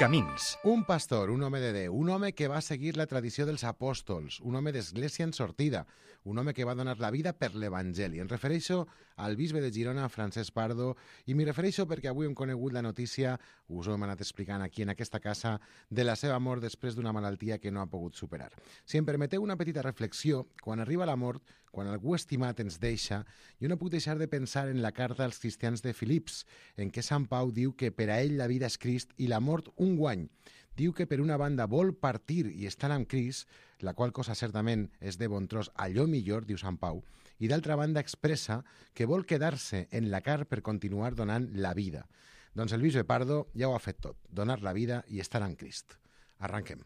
Camins. Un pastor, un home de Déu, un home que va seguir la tradició dels apòstols, un home d'església en sortida, un home que va donar la vida per l'Evangeli. Em refereixo al bisbe de Girona, Francesc Pardo, i m'hi refereixo perquè avui hem conegut la notícia, us ho hem anat explicant aquí en aquesta casa, de la seva mort després d'una malaltia que no ha pogut superar. Si em permeteu una petita reflexió, quan arriba la mort, quan algú estimat ens deixa, jo no puc deixar de pensar en la carta als cristians de Filips, en què Sant Pau diu que per a ell la vida és Crist i la mort un guany. Diu que per una banda vol partir i estar amb Crist, la qual cosa certament és de bon tros allò millor, diu Sant Pau, i d'altra banda expressa que vol quedar-se en la carn per continuar donant la vida. Doncs el bisbe Pardo ja ho ha fet tot, donar la vida i estar amb Crist. Arranquem.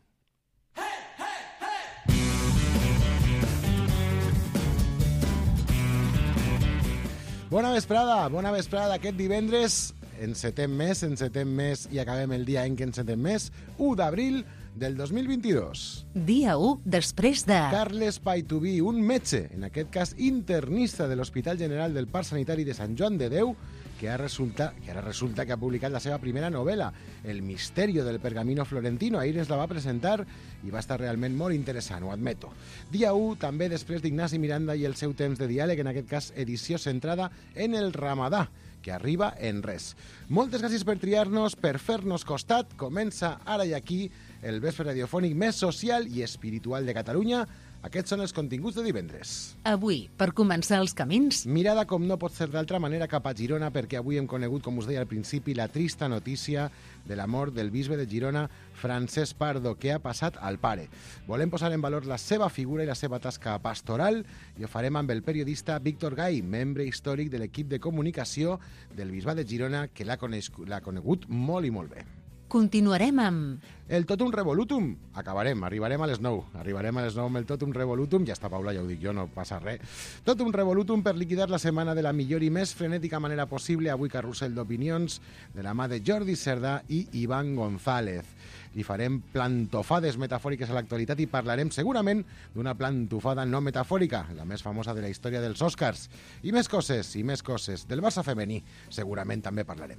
Bona vesprada aquest divendres, encetem mes i acabem el dia en què encetem mes, 1 d'abril del 2022. Dia 1 després de... Carles Paituví, un metge, en aquest cas internista de l'Hospital General del Parc Sanitari de Sant Joan de Déu, que ara resulta que ha publicat la seva primera novel·la, El misterio del pergamino florentino. Ahir ens la va presentar i va estar realment molt interessant, ho admeto. Dia 1, també després d'Ignasi Miranda i el seu temps de diàleg, en aquest cas edició centrada en el Ramadà, que arriba en res. Moltes gràcies per triar-nos, per fer-nos costat. Comença ara i aquí el vespre radiofònic més social i espiritual de Catalunya. Aquests són els continguts de divendres. Avui, per començar els camins... Mirada com no pot ser d'altra manera cap a Girona, perquè avui hem conegut, com us deia al principi, la trista notícia de la mort del bisbe de Girona, Francesc Pardo, que ha passat al pare. Volem posar en valor la seva figura i la seva tasca pastoral i ho farem amb el periodista Víctor Gai, membre històric de l'equip de comunicació del bisbat de Girona, que l'ha conegut molt i molt bé. Continuarem amb... El Totum Revolutum. Arribarem a les 9. Arribarem a les 9 amb el Totum Revolutum. Ja està, Paula, ja ho dic jo, no passa res. Totum Revolutum per liquidar la setmana de la millor i més frenètica manera possible. Avui carrusel d'opinions de la mà de Jordi Cerdà i Iván González. Li farem plantofades metafòriques a l'actualitat i parlarem segurament d'una plantofada no metafòrica, la més famosa de la història dels Oscars. I més coses. Del Barça femení segurament també parlarem.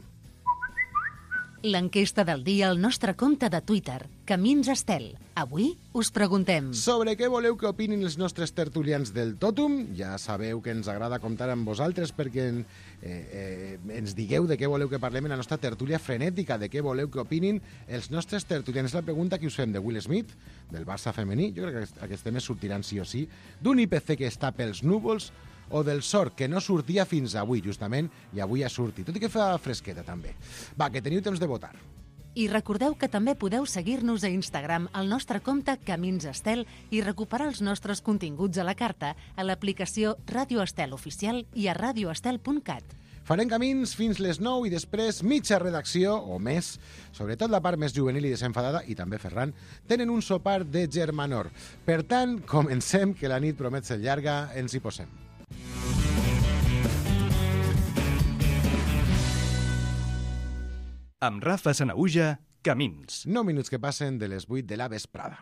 L'enquesta del dia al nostre compte de Twitter, Camins Estel. Avui us preguntem... Sobre què voleu que opinin els nostres tertulians del Totum? Ja sabeu que ens agrada comptar amb vosaltres perquè ens digueu de què voleu que parlem en la nostra tertúlia frenètica, de què voleu que opinin els nostres tertulians. És la pregunta que us fem de Will Smith, del Barça femení. Jo crec que aquests temes sortiran sí o sí. D'un IPC que està pels núvols, o del sort, que no sortia fins avui, justament, i avui ha sortit, tot i que fa fresqueta, també. Va, que teniu temps de votar. I recordeu que també podeu seguir-nos a Instagram al nostre compte Camins Estel i recuperar els nostres continguts a la carta a l'aplicació Ràdio Estel Oficial i a radioestel.cat. Farem camins fins les 9 i després mitja redacció, o més, sobretot la part més juvenil i desenfadada, i també Ferran, tenen un sopar de germanor. Per tant, comencem, que la nit promet ser llarga, ens hi posem. Amb Rafa Sanaüja, Camins. 9 minuts que passen de les 8 de la vesprada.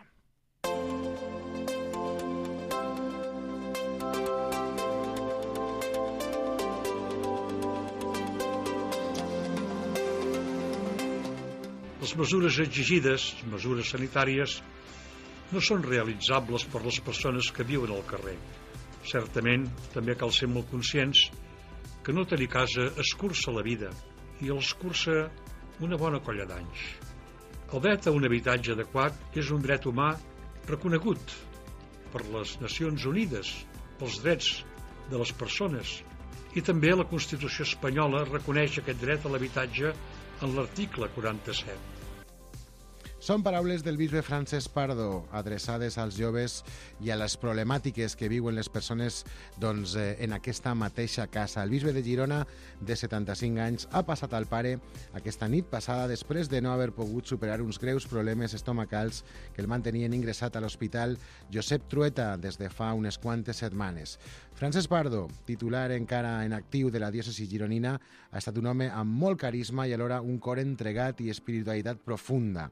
Les mesures exigides, mesures sanitàries, no són realitzables per les persones que viuen al carrer. Certament, també cal ser molt conscients que no tenir casa escurça la vida i els cursa una bona colla d'anys. El dret a un habitatge adequat és un dret humà reconegut per les Nacions Unides, pels drets de les persones, i també la Constitució espanyola reconeix aquest dret a l'habitatge en l'article 47. Són paraules del bisbe Francesc Pardo, adreçades als joves i a les problemàtiques que viuen les persones en aquesta mateixa casa. El bisbe de Girona, de 75 anys, ha passat al pare aquesta nit passada després de no haver pogut superar uns greus problemes estomacals que el mantenien ingressat a l'hospital Josep Trueta des de fa unes quantes setmanes. Francesc Pardo, titular encara en actiu de la diòcesi gironina, ha estat un home amb molt carisma i alhora un cor entregat i espiritualitat profunda.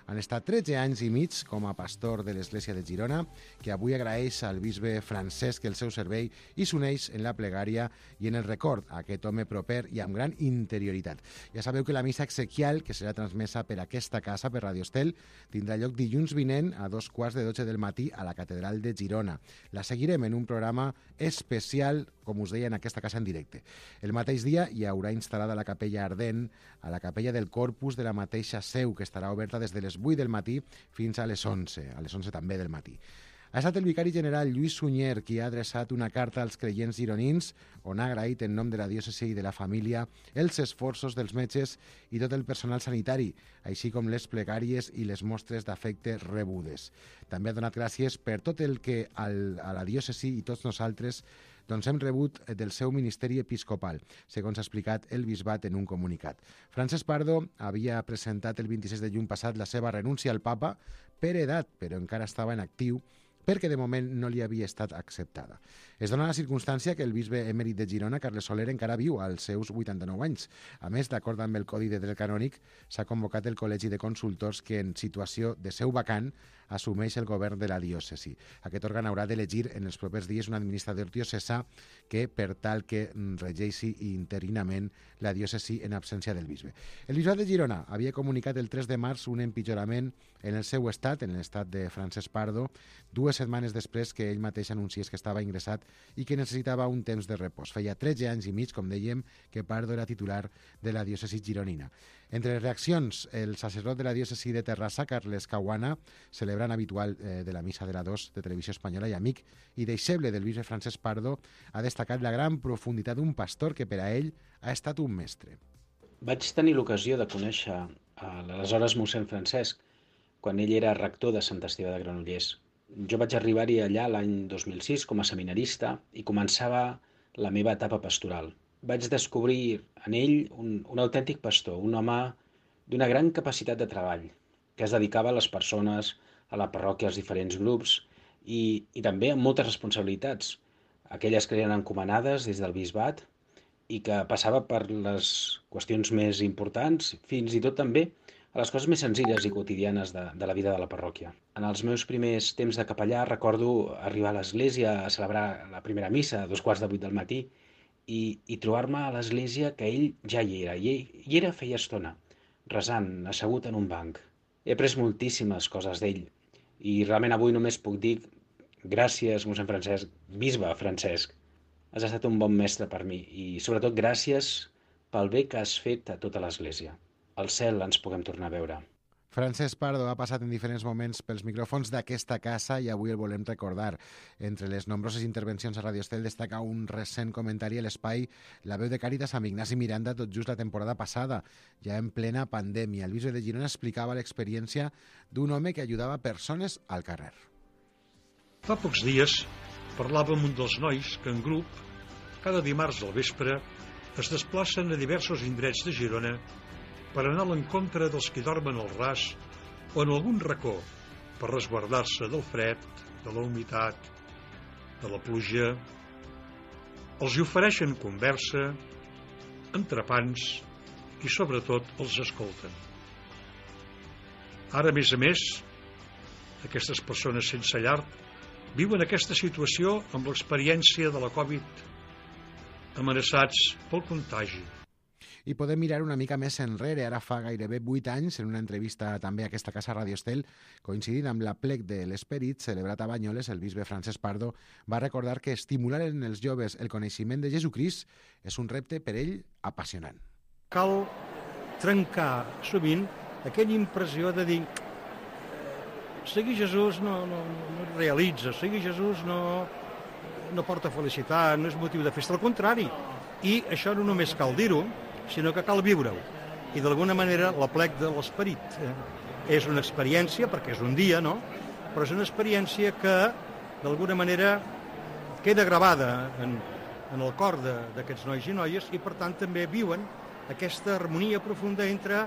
Han estat 13 anys i mig com a pastor de l'Església de Girona, que avui agraeix al bisbe Francesc el seu servei i s'uneix en la plegària i en el record a aquest home proper i amb gran interioritat. Ja sabeu que la missa exequial, que serà transmesa per aquesta casa, per Radio Estel, tindrà lloc dilluns vinent a 2:15 del matí a la Catedral de Girona. La seguirem en un programa especial, com us deia, en aquesta casa en directe. El mateix dia hi haurà instal·lada la capella ardent a la capella del Corpus de la mateixa seu, que estarà oberta des de les 8 del matí fins a les 11 també del matí. Ha estat el vicari general Lluís Sunyer qui ha adreçat una carta als creients gironins on ha agraït en nom de la diòcesi i de la família els esforços dels metges i tot el personal sanitari, així com les plegàries i les mostres d'afecte rebudes. També ha donat gràcies per tot el que a la diòcesi i tots nosaltres hem rebut del seu ministeri episcopal, segons ha explicat el bisbat en un comunicat. Francesc Pardo havia presentat el 26 de juny passat la seva renúncia al papa per edat, però encara estava en actiu perquè de moment no li havia estat acceptada. Es dona la circumstància que el bisbe emèrit de Girona, Carles Soler, encara viu als seus 89 anys. A més, d'acord amb el Codi de Dret Canònic, s'ha convocat el Col·legi de Consultors que, en situació de seu vacant, assumeix el govern de la diòcesi. Aquest òrgan haurà d'elegir en els propers dies un administrador diocesà que, per tal que regeixi interinament la diòcesi en absència del bisbe. El bisbat de Girona havia comunicat el 3 de març un empitjorament en el seu estat, en l'estat de Francesc Pardo, 2 setmanes després que ell mateix anunciés que estava ingressat i que necessitava un temps de repòs. Feia 13 anys i mig, com dèiem, que Pardo era titular de la diòcesi gironina. Entre les reaccions, el sacerdot de la diòcesi de Terrassa, Carles Caguana, celebrant habitual de la missa de la 2 de Televisió Espanyola i amic i deixeble del bisbe Francesc Pardo, ha destacat la gran profunditat d'un pastor que per a ell ha estat un mestre. Vaig tenir l'ocasió de conèixer l'aleshores mossèn Francesc quan ell era rector de Sant Esteve de Granollers. Jo vaig arribar-hi allà l'any 2006 com a seminarista i començava la meva etapa pastoral. Vaig descobrir en ell un autèntic pastor, un home d'una gran capacitat de treball, que es dedicava a les persones, a la parròquia, als diferents grups i també amb moltes responsabilitats, aquelles que eren encomanades des del bisbat i que passava per les qüestions més importants, fins i tot també a les coses més senzilles i quotidianes de la vida de la parròquia. En els meus primers temps de capellà recordo arribar a l'església a celebrar la primera missa a 2:15 del matí i trobar-me a l'església que ell ja hi era. I era feia estona, resant, assegut en un banc. He après moltíssimes coses d'ell i realment avui només puc dir gràcies, mossèn Francesc, bisbe Francesc. Has estat un bon mestre per mi i sobretot gràcies pel bé que has fet a tota l'església. Al cel ens puguem tornar a veure. Francesc Pardo ha passat en diferents moments pels micròfons d'aquesta casa i avui el volem recordar. Entre les nombroses intervencions a Radio Estel destaca un recent comentari a l'espai La veu de Càritas amb Ignasi Miranda tot just la temporada passada, ja en plena pandèmia. El bisbe de Girona explicava l'experiència d'un home que ajudava persones al carrer. Fa pocs dies parlava amb un dels nois que en grup, cada dimarts al vespre, es desplacen a diversos indrets de Girona per anar a l'encontre dels que dormen al ras o en algun racó per resguardar-se del fred, de la humitat, de la pluja. Els hi ofereixen conversa, entrepans i sobretot els escolten. Ara, a més, aquestes persones sense llar viuen aquesta situació amb l'experiència de la Covid, amenaçats pel contagi. I podem mirar una mica més enrere. Ara fa gairebé 8 anys, en una entrevista també a aquesta casa Radio Estel, coincidint amb l'aplec de l'Esperit celebrat a Banyoles, el bisbe Francesc Pardo va recordar que estimular en els joves el coneixement de Jesucrist és un repte per ell apassionant. Cal trencar sovint aquella impressió de dir seguir Jesús no realitza, seguir Jesús no porta felicitat, no és motiu de festa, al contrari. I això no només cal dir-ho, sinó que cal viure-ho. I d'alguna manera l'aplec de l'Esperit és una experiència, perquè és un dia, no? Però és una experiència que d'alguna manera queda gravada en el cor d'aquests nois i noies i per tant també viuen aquesta harmonia profunda entre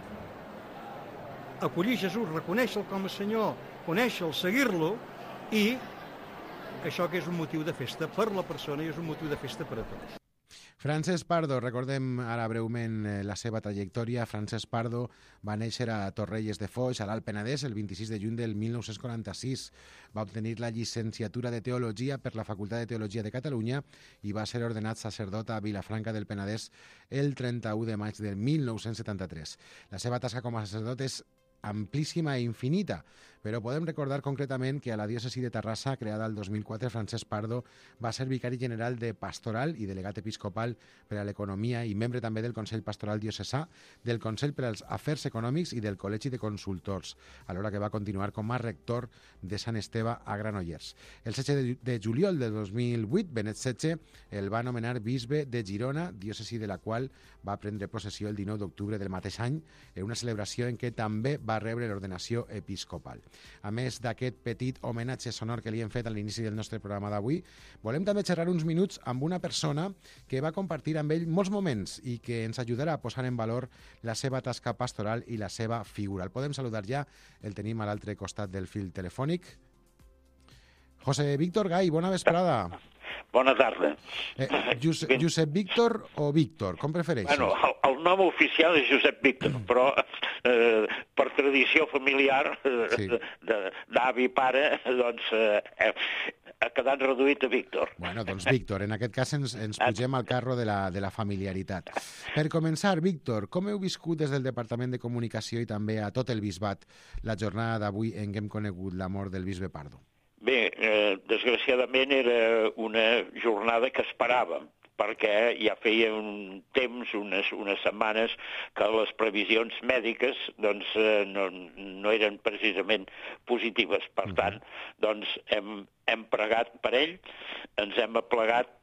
acollir Jesús, reconèixer-lo com a Senyor, conèixer-lo, seguir-lo i això que és un motiu de festa per la persona i és un motiu de festa per a tots. Francesc Pardo, recordem ara breument la seva trajectòria. Francesc Pardo va néixer a Torrelles de Foix, a l'Alt Penedès, el 26 de juny del 1946. Va obtenir la llicenciatura de Teologia per la Facultat de Teologia de Catalunya i va ser ordenat sacerdot a Vilafranca del Penedès el 31 de maig del 1973. La seva tasca com a sacerdot és amplíssima i infinita, però podem recordar concretament que a la diòcesi de Terrassa, creada el 2004, Francesc Pardo va ser vicari general de Pastoral i delegat episcopal per a l'Economia i membre també del Consell Pastoral Diocesà, del Consell per als Afers Econòmics i del Col·legi de Consultors, alhora que va continuar com a rector de Sant Esteve a Granollers. El 16 de juliol de 2008, Benet XVI el va nomenar bisbe de Girona, diòcesi de la qual va prendre possessió el 19 d'octubre del mateix any, en una celebració en què també va rebre l'ordenació episcopal. A més d'aquest petit homenatge sonor que li hem fet a l'inici del nostre programa d'avui, volem també xerrar uns minuts amb una persona que va compartir amb ell molts moments i que ens ajudarà a posar en valor la seva tasca pastoral i la seva figura. El podem saludar ja, el tenim a l'altre costat del fil telefònic. José Víctor Gai, bona vesprada. Bona tarda. Josep Víctor o Víctor, com prefereixes? Bueno, el nom oficial és Josep Víctor, però per tradició familiar d'avi i pare, doncs ha quedat reduït a Víctor. Bueno, doncs Víctor, en aquest cas ens pugem al carro de la familiaritat. Per començar, Víctor, com heu viscut des del Departament de Comunicació i també a tot el bisbat la jornada d'avui en què hem conegut la mort del bisbe Pardo? Bé, desgraciadament era una jornada que esperàvem, perquè ja feia un temps, unes setmanes, que les previsions mèdiques doncs, no eren precisament positives. Per tant, doncs, hem pregat per ell, ens hem aplegat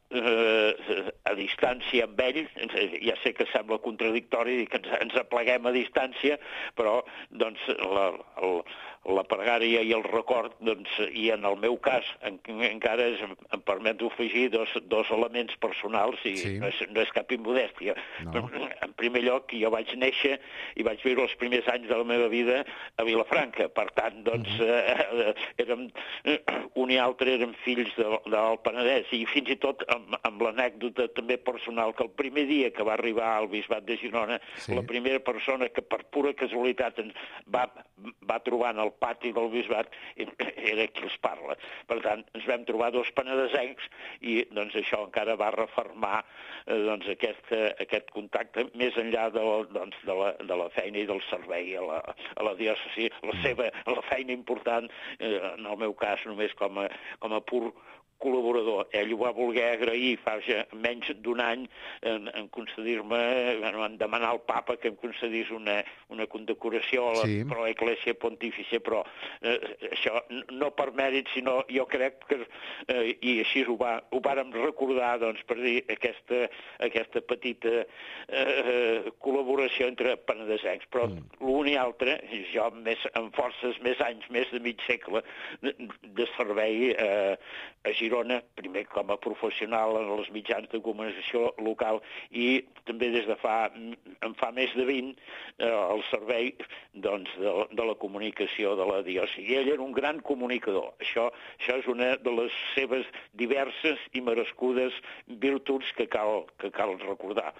a distància amb ell. Ja sé que sembla contradictori dir que ens apleguem a distància, però doncs, la pregària i el record, doncs, i en el meu cas encara em permet afegir dos elements personals i sí. no és cap immodèstia. No. En primer lloc, jo vaig néixer i vaig viure els primers anys de la meva vida a Vilafranca. Per tant, doncs, érem, un i altre érem fills del Penedès, i fins i tot amb l'anècdota també personal que el primer dia que va arribar al bisbat de Girona, sí. La primera persona que per pura casualitat ens va trobar en el pati del bisbat era qui els parla. Per tant, ens vam trobar dos penedesencs i doncs, això encara va refermar doncs, aquest contacte més enllà de la feina i del servei a la diòcesi, la feina important, en el meu cas només com a pur col·laborador. Ell ho va voler agrair fa menys d'un any en concedir-me, en demanar al papa que em concedís una condecoració a l'Església Pontífice, però això no per mèrit, sinó jo crec que, i així ho vàrem recordar, doncs, per dir aquesta petita col·laboració entre penedesencs. Però l'un i altre, jo amb forces més anys, més de mig segle de servei a Girona, primer com a professional en els mitjans de comunicació local i també des de fa més de 20 el servei doncs, de la comunicació de la diòcesi. I ell era un gran comunicador. Això és una de les seves diverses i merescudes virtuts que cal recordar.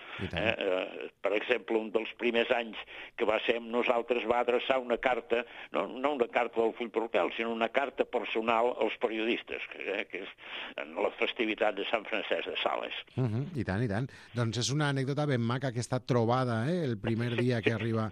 Per exemple, un dels primers anys que va ser amb nosaltres va adreçar una carta, no una carta del fill parroquial, sinó una carta personal als periodistes, que és en la festivitat de Sant Francesc de Sales. I tant, i tant. Doncs és una anècdota ben maca aquesta trobada, el primer dia que arriba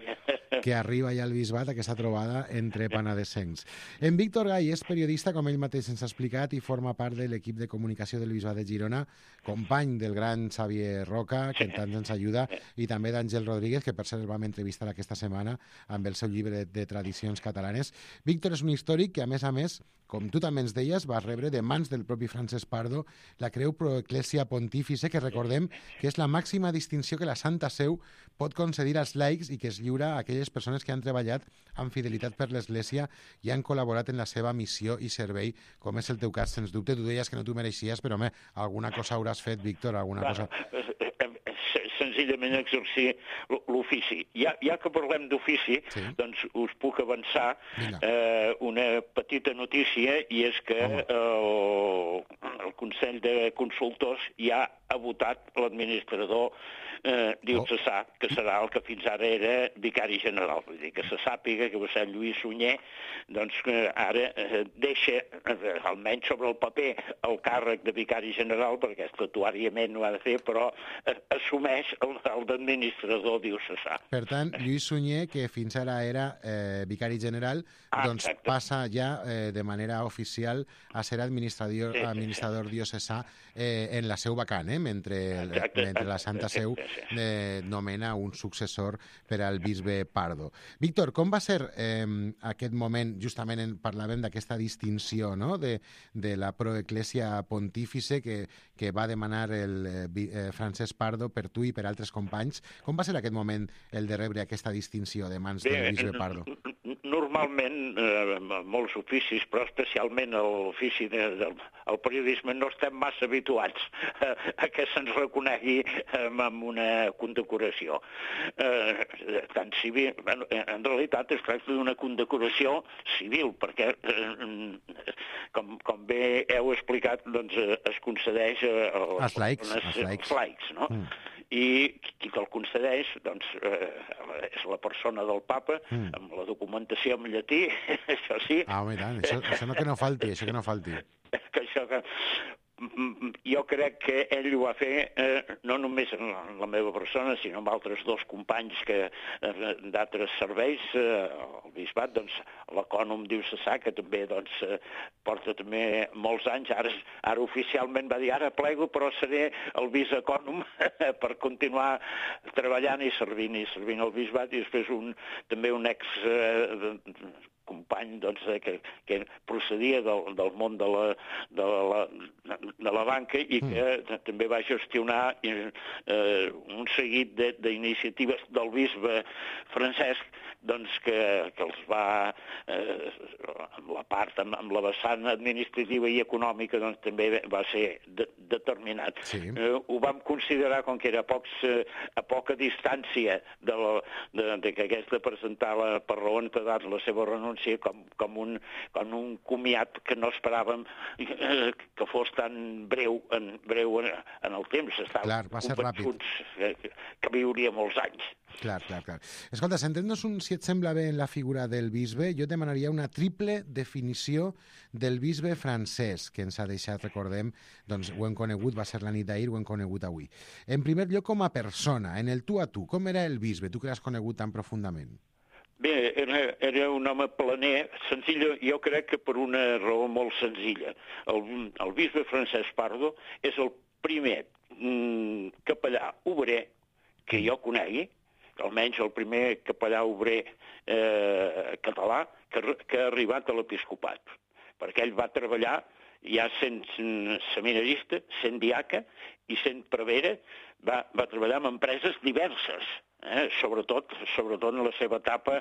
ja al bisbat, aquesta trobada entre penedesencs. En Víctor Gai és periodista, com ell mateix ens ha explicat, i forma part de l'equip de comunicació del bisbat de Girona, company del gran Xavier Roca, que tant ens ajuda, i també d'Àngel Rodríguez, que per cert el vam entrevistar aquesta setmana amb el seu llibre de tradicions catalanes. Víctor és un històric que, a més, com tu també ens deies, va rebre de mans del propi Francesc Pardo la Creu Pro Ecclesia Pontífice, que recordem que és la màxima distinció que la Santa Seu pot concedir als laics i que es lliura a aquelles persones que han treballat amb fidelitat per l'Església i han col·laborat en la seva missió i servei, com és el teu cas, sens dubte. Tu deies que no t'ho mereixies, però home, alguna cosa hauràs fet, Víctor, alguna cosa... Senzillament exercir l'ofici. Ja que parlem d'ofici, doncs us puc avançar una petita notícia, i és que el Consell de Consultors ja ha votat l'administrador diocesà, que serà el que fins ara era vicari general. Vull dir, que se sàpiga que va ser Lluís Sunyer, doncs que ara deixa, almenys sobre el paper, el càrrec de vicari general, perquè estatutàriament no ha de fer, però assumeix el d'administrador diocesà. Per tant, Lluís Sunyer, que fins ara era vicari general, doncs passa ja de manera oficial a ser administrador diocesà en la seu vacant, mentre la Santa Seu nomena un successor per al bisbe Pardo. Víctor, com va ser aquest moment, justament parlàvem d'aquesta distinció, no?, de la proeclèsia pontífice que va demanar el Francesc Pardo per tu i per altres companys. Com va ser aquest moment el de rebre aquesta distinció de mans del bisbe Pardo? Normalment, molts oficis, però especialment l'ofici del periodisme, no estem massa habituats a que se'ns reconegui amb una condecoració. Tant civil, en realitat es tracta d'una condecoració civil, perquè, com bé heu explicat, doncs es concedeix als laics, no? I qui el concedeix doncs, és la persona del papa, amb la documentació en llatí, això sí. Home, i tant, això que no falti, Jo crec que ell ho va fer no només en la meva persona, sinó amb altres dos companys d'altres serveis, el bisbat, doncs, l'ecònom diocesà, que també porta també molts anys, ara oficialment va dir, ara plego, però seré el vicecònom per continuar treballant i servint el bisbat, i després també un ex company que procedia del món de la banca i que també va gestionar un seguit d'iniciatives del bisbe Francesc, doncs que els va, amb la part, amb la vessant administrativa i econòmica, doncs també va ser determinat. Ho vam considerar, com que era a poca distància de que hagués de presentar per raons d'edat la seva renúncia, com un comiat que no esperàvem que fos tan breu en el temps. Clar, va ser ràpid. Que viuria molts anys. Clar. Escolta, centrant-nos si et sembla bé en la figura del bisbe, jo demanaria una triple definició del bisbe Francesc, que ens ha deixat, recordem, doncs ho hem conegut, va ser la nit d'ahir, ho hem conegut avui. En primer lloc, com a persona, en el tu a tu, com era el bisbe, tu que l'has conegut tan profundament? Bé, era un home planer, senzill, jo crec que per una raó molt senzilla. El bisbe Francesc Pardo és el primer capellà obrer que jo conegui, almenys el primer capellà obrer català que ha arribat a l'episcopat, perquè ell va treballar ja sent seminarista, sent diaca i sent prevere, va treballar en empreses diverses, sobretot en la seva etapa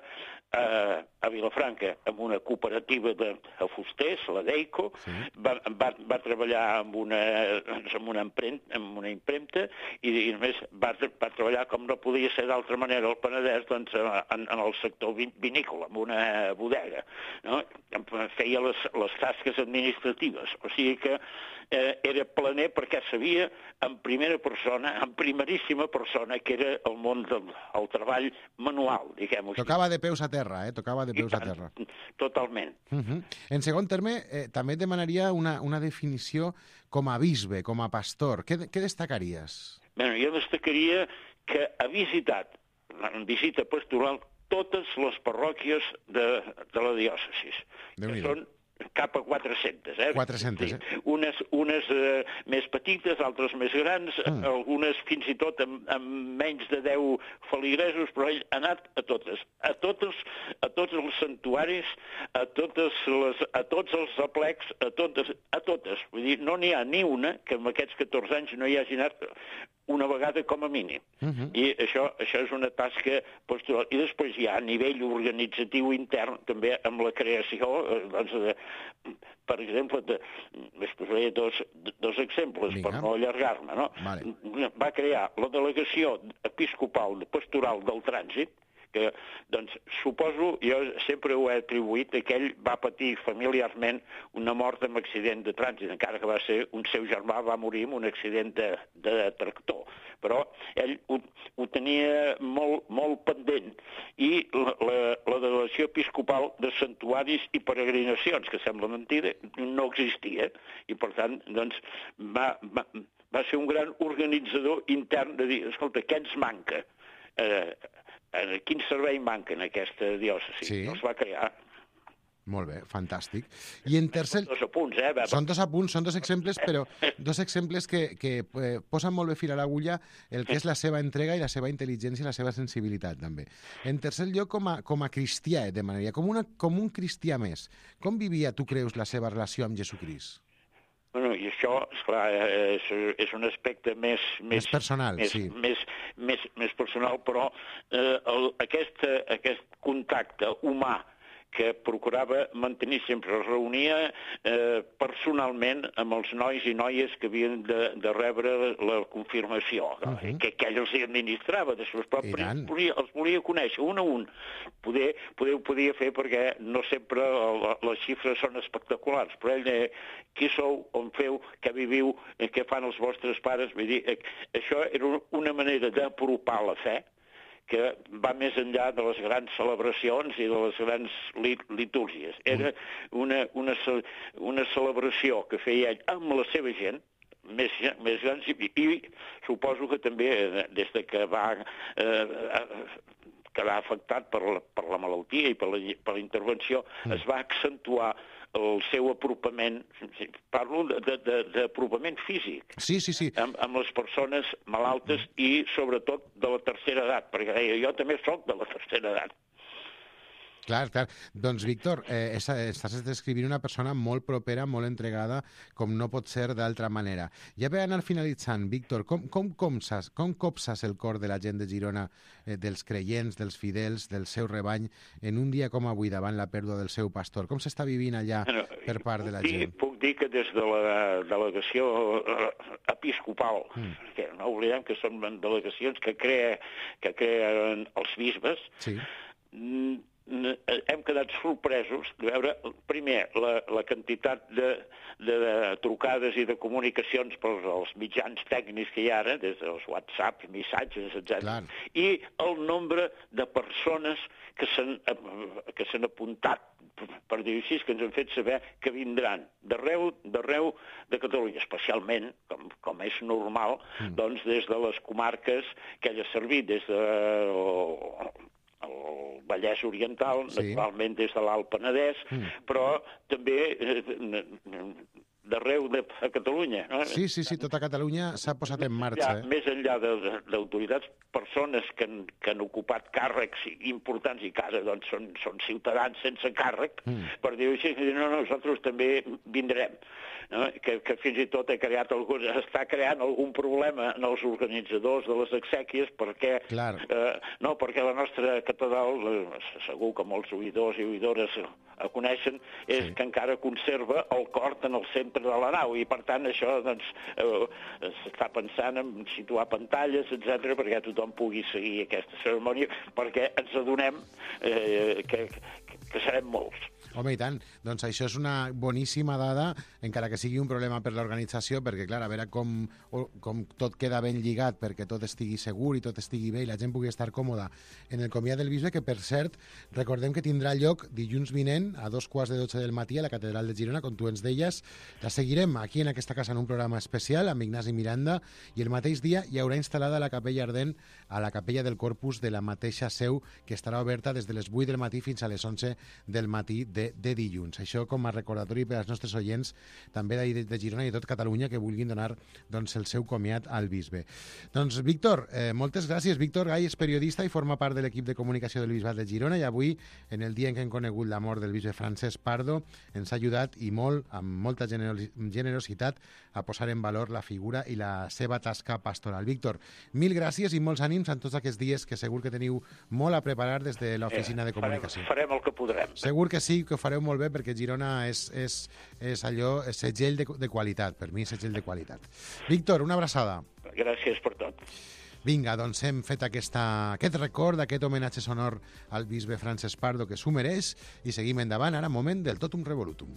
a Vilafranca, amb una cooperativa de fusters, la Deico, va treballar amb una impremta i a més va treballar, com no podia ser d'altra manera, al Penedès, doncs, en el sector vinícola, amb una bodega. Feia les tasques administratives, o sigui que era planer perquè sabia en primera persona, en primeríssima persona, que era el món del treball manual, diguem-ho així. Tocava de peus a terra, Tocava de peus a terra. Totalment. En segon terme, també et demanaria una definició com a bisbe, com a pastor. Què destacaries? Bé, jo destacaria que ha visitat, en visita pastoral, totes les parròquies de la diòcesi, que són cap a 400, 400, Unes més petites, altres més grans, algunes fins i tot amb menys de 10 feligresos, però ell ha anat a totes, a tots els santuaris, a tots els aplecs, a totes. Vull dir, no n'hi ha ni una que en aquests 14 anys no hi hagi anat una vegada com a mínim. I això és una tasca pastoral. I després hi ha a nivell organitzatiu intern, també amb la creació, per exemple, es posaré dos exemples per no allargar-me, no? Va crear la delegació episcopal pastoral del trànsit, que, doncs, suposo, jo sempre ho he atribuït, que ell va patir familiarment una mort amb accident de trànsit, encara que va ser un seu germà, va morir en un accident de tractor. Però ell ho tenia molt pendent. I la delegació episcopal de santuaris i peregrinacions, que sembla mentida, no existia. I, per tant, doncs, va ser un gran organitzador intern de dir, escolta, què ens manca? Quin servei manca en aquesta diòcesi? Sí. Els va crear. Molt bé, fantàstic. I en tercer... Són 2 apunts, Són 2 apunts, són 2 exemples, però 2 exemples que posen molt bé fil a l'agulla el que és la seva entrega i la seva intel·ligència i la seva sensibilitat, també. En tercer lloc, com a cristià, de manera, com un cristià més. Com vivia, tu creus, la seva relació amb Jesucrist? Bueno, i això, esclar, és un aspecte més personal, sí. Més personal, però aquest contacte humà que procurava mantenir sempre, es reunia personalment amb els nois i noies que havien de rebre la confirmació, que ell els administrava, després, però els volia conèixer un a un. Poder ho podia fer perquè no sempre les xifres són espectaculars, però ell deia, qui sou, on feu, què viviu, què fan els vostres pares? Vull dir, això era una manera d'apropar la fe, que va més enllà de les grans celebracions i de les grans litúrgies. Era una celebració que feia ell amb la seva gent, més grans, i suposo que també, des que va quedar afectat per la malaltia i per la intervenció, es va accentuar el seu apropament, parlo d'apropament físic, sí. amb les persones malaltes i sobretot de la tercera edat, perquè jo també soc de la tercera edat. Clar. Doncs, Víctor, estàs descrivint una persona molt propera, molt entregada, com no pot ser d'altra manera. Ja per anar finalitzant, Víctor, com copses el cor de la gent de Girona, dels creients, dels fidels, del seu rebany, en un dia com avui, davant la pèrdua del seu pastor? Com s'està vivint allà per part de la gent? Puc dir que des de la delegació episcopal, que no oblidem que són delegacions que creen els bisbes, sí. Hem quedat sorpresos de veure, primer, la quantitat de trucades i de comunicacions pels mitjans tècnics que hi ha ara, des dels WhatsApp, missatges, etc. Clar. I el nombre de persones que s'han apuntat, per dir-ho així, que ens han fet saber que vindran d'arreu de Catalunya, especialment, com és normal, doncs des de les comarques que ell ha servit, des de el Vallès Oriental, naturalment des de l'Alt Penedès, però també d'arreu de Catalunya. No? Sí, tota Catalunya s'ha posat en marxa. Més enllà d'autoritats, persones que han ocupat càrrecs importants i que ara doncs, són ciutadans sense càrrec, per dir-ho així, nosaltres també vindrem. No? Que fins i tot està creant algun problema en els organitzadors de les exèquies perquè la nostra catedral, segur que molts oïdors i oïdores el coneixen, és que encara conserva el cor en el centre de la nau i per tant això s'està pensant en situar pantalles, etc., perquè tothom pugui seguir aquesta cerimònia, perquè ens adonem que serem molts. Home, i tant. Doncs això és una boníssima dada, encara que sigui un problema per l'organització, perquè, clar, a veure com tot queda ben lligat perquè tot estigui segur i tot estigui bé i la gent pugui estar còmoda en el comiat del bisbe, que, per cert, recordem que tindrà lloc dilluns vinent a 2:15 del matí a la Catedral de Girona, com tu ens deies. La seguirem aquí en aquesta casa en un programa especial amb Ignasi Miranda i el mateix dia hi haurà instal·lada la capella ardent a la capella del Corpus de la mateixa seu, que estarà oberta des de les 8 del matí fins a les 11 del matí de dilluns. Això com a recordatori per als nostres oients també de Girona i de tot Catalunya que vulguin donar doncs, el seu comiat al bisbe. Doncs, Víctor, moltes gràcies. Víctor Gai és periodista i forma part de l'equip de comunicació del Bisbat de Girona i avui, en el dia en què hem conegut la mort del bisbe Francesc Pardo, ens ha ajudat i molt, amb molta generositat, a posar en valor la figura i la seva tasca pastoral. Víctor, mil gràcies i molts ànims en tots aquests dies que segur que teniu molt a preparar des de l'oficina de comunicació. Farem el que podrem. Segur que sí, que ho fareu molt bé perquè Girona és allò, segell de qualitat, per mi segell de qualitat. Víctor, una abraçada. Gràcies per tot. Vinga, doncs hem fet aquest record, aquest homenatge sonor al bisbe Francesc Pardo, que s'ho mereix, i seguim endavant. Ara, moment del Totum Revolutum.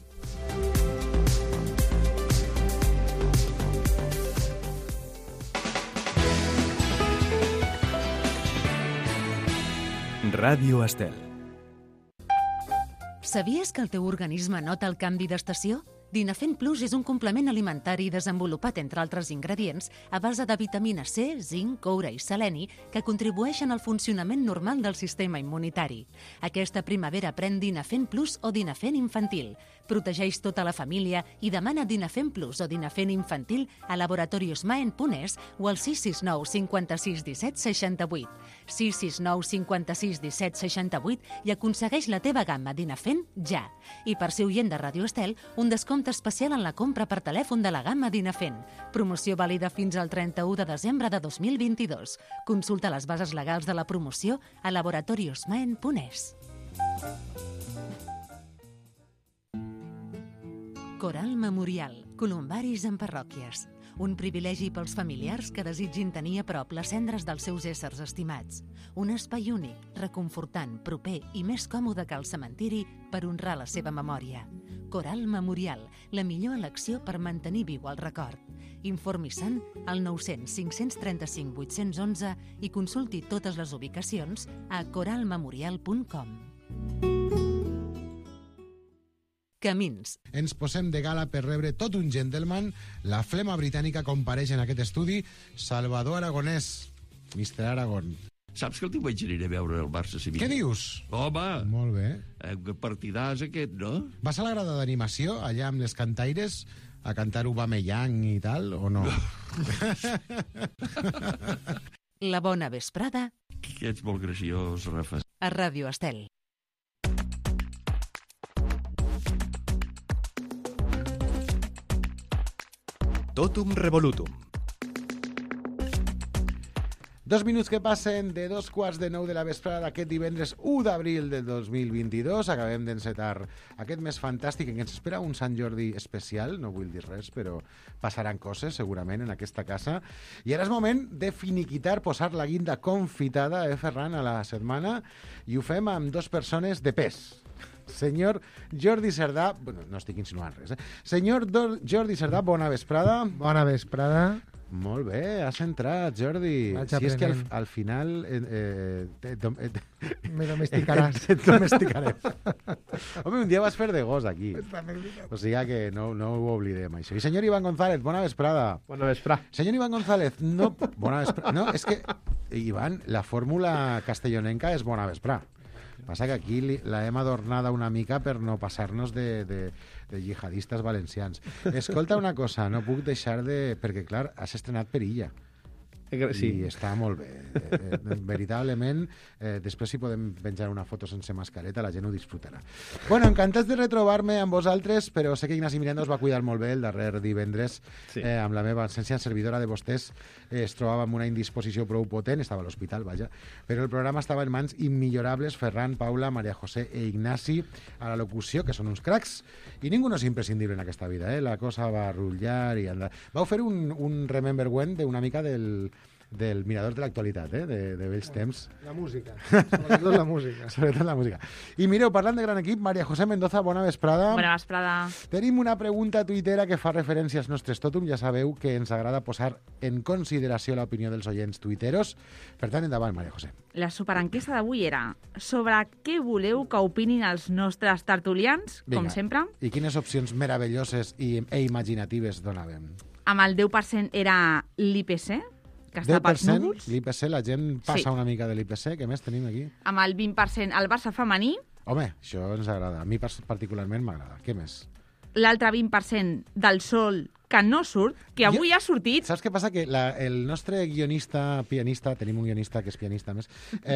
Ràdio Estel. Sabies que el teu organisme nota el canvi d'estació? Dinafent Plus és un complement alimentari desenvolupat, entre altres ingredients, a base de vitamina C, zinc, coure i seleni, que contribueixen al funcionament normal del sistema immunitari. Aquesta primavera pren Dinafent Plus o Dinafent Infantil. Protegeix tota la família i demana Dinafent Plus o Dinafent Infantil a laboratoriosmaen.es o al 669 56 17 68. 669 56 17 68 i aconsegueix la teva gamma Dinafent ja. I per ser oient de Ràdio Estel, un descompte especial en la compra per telèfon de la gamma Dinafent. Promoció vàlida fins al 31 de desembre de 2022. Consulta les bases legals de la promoció a laboratoriosmaen.es. Coral Memorial. Columbaris en parròquies. Un privilegi pels familiars que desitgin tenir a prop les cendres dels seus éssers estimats. Un espai únic, reconfortant, proper i més còmode que el cementiri per honrar la seva memòria. Coral Memorial, la millor elecció per mantenir viu el record. Informi-se'n al 900 535 811 i consulti totes les ubicacions a coralmemorial.com. Camins. Ens posem de gala per rebre tot un gentleman. La flema britànica compareix en aquest estudi. Salvador Aragonès, Mr. Aragon. Saps que el diumenge aniré a veure el Barça-Sevilla? Què dius? Home! Molt bé. Que partidàs aquest, no? Vas a la grada d'animació, allà amb les cantaires, a cantar Aubameyang i tal, o no? La bona vesprada. Que ets molt graciós, Rafa. A Ràdio Estel. Totum Revolutum. 2 minuts que passen de 2:15 de la vesprada d'aquest divendres 1 d'abril del 2022. Acabem d'encetar aquest mes fantàstic en què ens espera un Sant Jordi especial. No vull dir res, però passaran coses segurament en aquesta casa. I ara és moment de finiquitar, posar la guinda confitada, Ferran, a la setmana, i ho fem amb 2 persones de pes. Senyor Jordi Cerdà... Bueno, no estic insinuant res, Senyor Jordi Cerdà, bona vesprada. Bona vesprada. Molt bé, has entrat, Jordi. Vaig si és que aprenent. al final... Me domesticaràs. Et domesticarem. Home, un dia vas fer de gos aquí. O sigui que no ho oblidem, això. I senyor Iván González, bona vesprada. Bona vesprada. Senyor Iván González, no... Bona vesprada. No, és que, Iván, la fórmula castellonenca és bona vesprada. Passa que aquí la hem adornada una mica per no passar-nos de jihadistes valencians. Escolta una cosa, no puc deixar de... Perquè, clar, has estrenat Perilla. Sí. I està molt bé. Veritablement, després si podem penjar una foto sense mascareta, la gent ho disfrutarà. Bueno, encantats de retrobar-me amb vosaltres, però sé que Ignasi Miranda us va cuidar molt bé el darrer divendres. Sí. Amb la meva absència servidora de vostès es trobava amb una indisposició prou potent, estava a l'hospital, vaja, però el programa estava en mans immillorables, Ferran, Paula, Maria José e Ignasi a la locució, que són uns cracs, i ningú no és imprescindible en aquesta vida, la cosa va rotllar i andar. Vau fer un Remember When d'una mica del mirador de l'actualitat, de vells temps. La música, sobretot la música. Sobretot la música. I mireu, parlant de gran equip, Maria José Mendoza, bona vesprada. Bona vesprada. Tenim una pregunta tuitera que fa referència als nostres tòtums. Ja sabeu que ens agrada posar en consideració l'opinió dels oients tuiteros. Per tant, endavant, Maria José. La superenquesta d'avui era sobre què voleu que opinin els nostres tertulians, Vinga. com sempre. I quines opcions meravelloses e imaginatives donàvem? Amb el 10% era l'IPC, que està pels 10% núvols. l'IPC, la gent passa Sí. una mica de l'IPC. Què més tenim aquí? Amb el 20% el Barça femení. Home, això ens agrada. A mi particularment m'agrada. Què més? L'altre 20% del sol que no surt, que avui ha sortit. Saps què passa? Que el nostre guionista, pianista, tenim un guionista que és pianista més,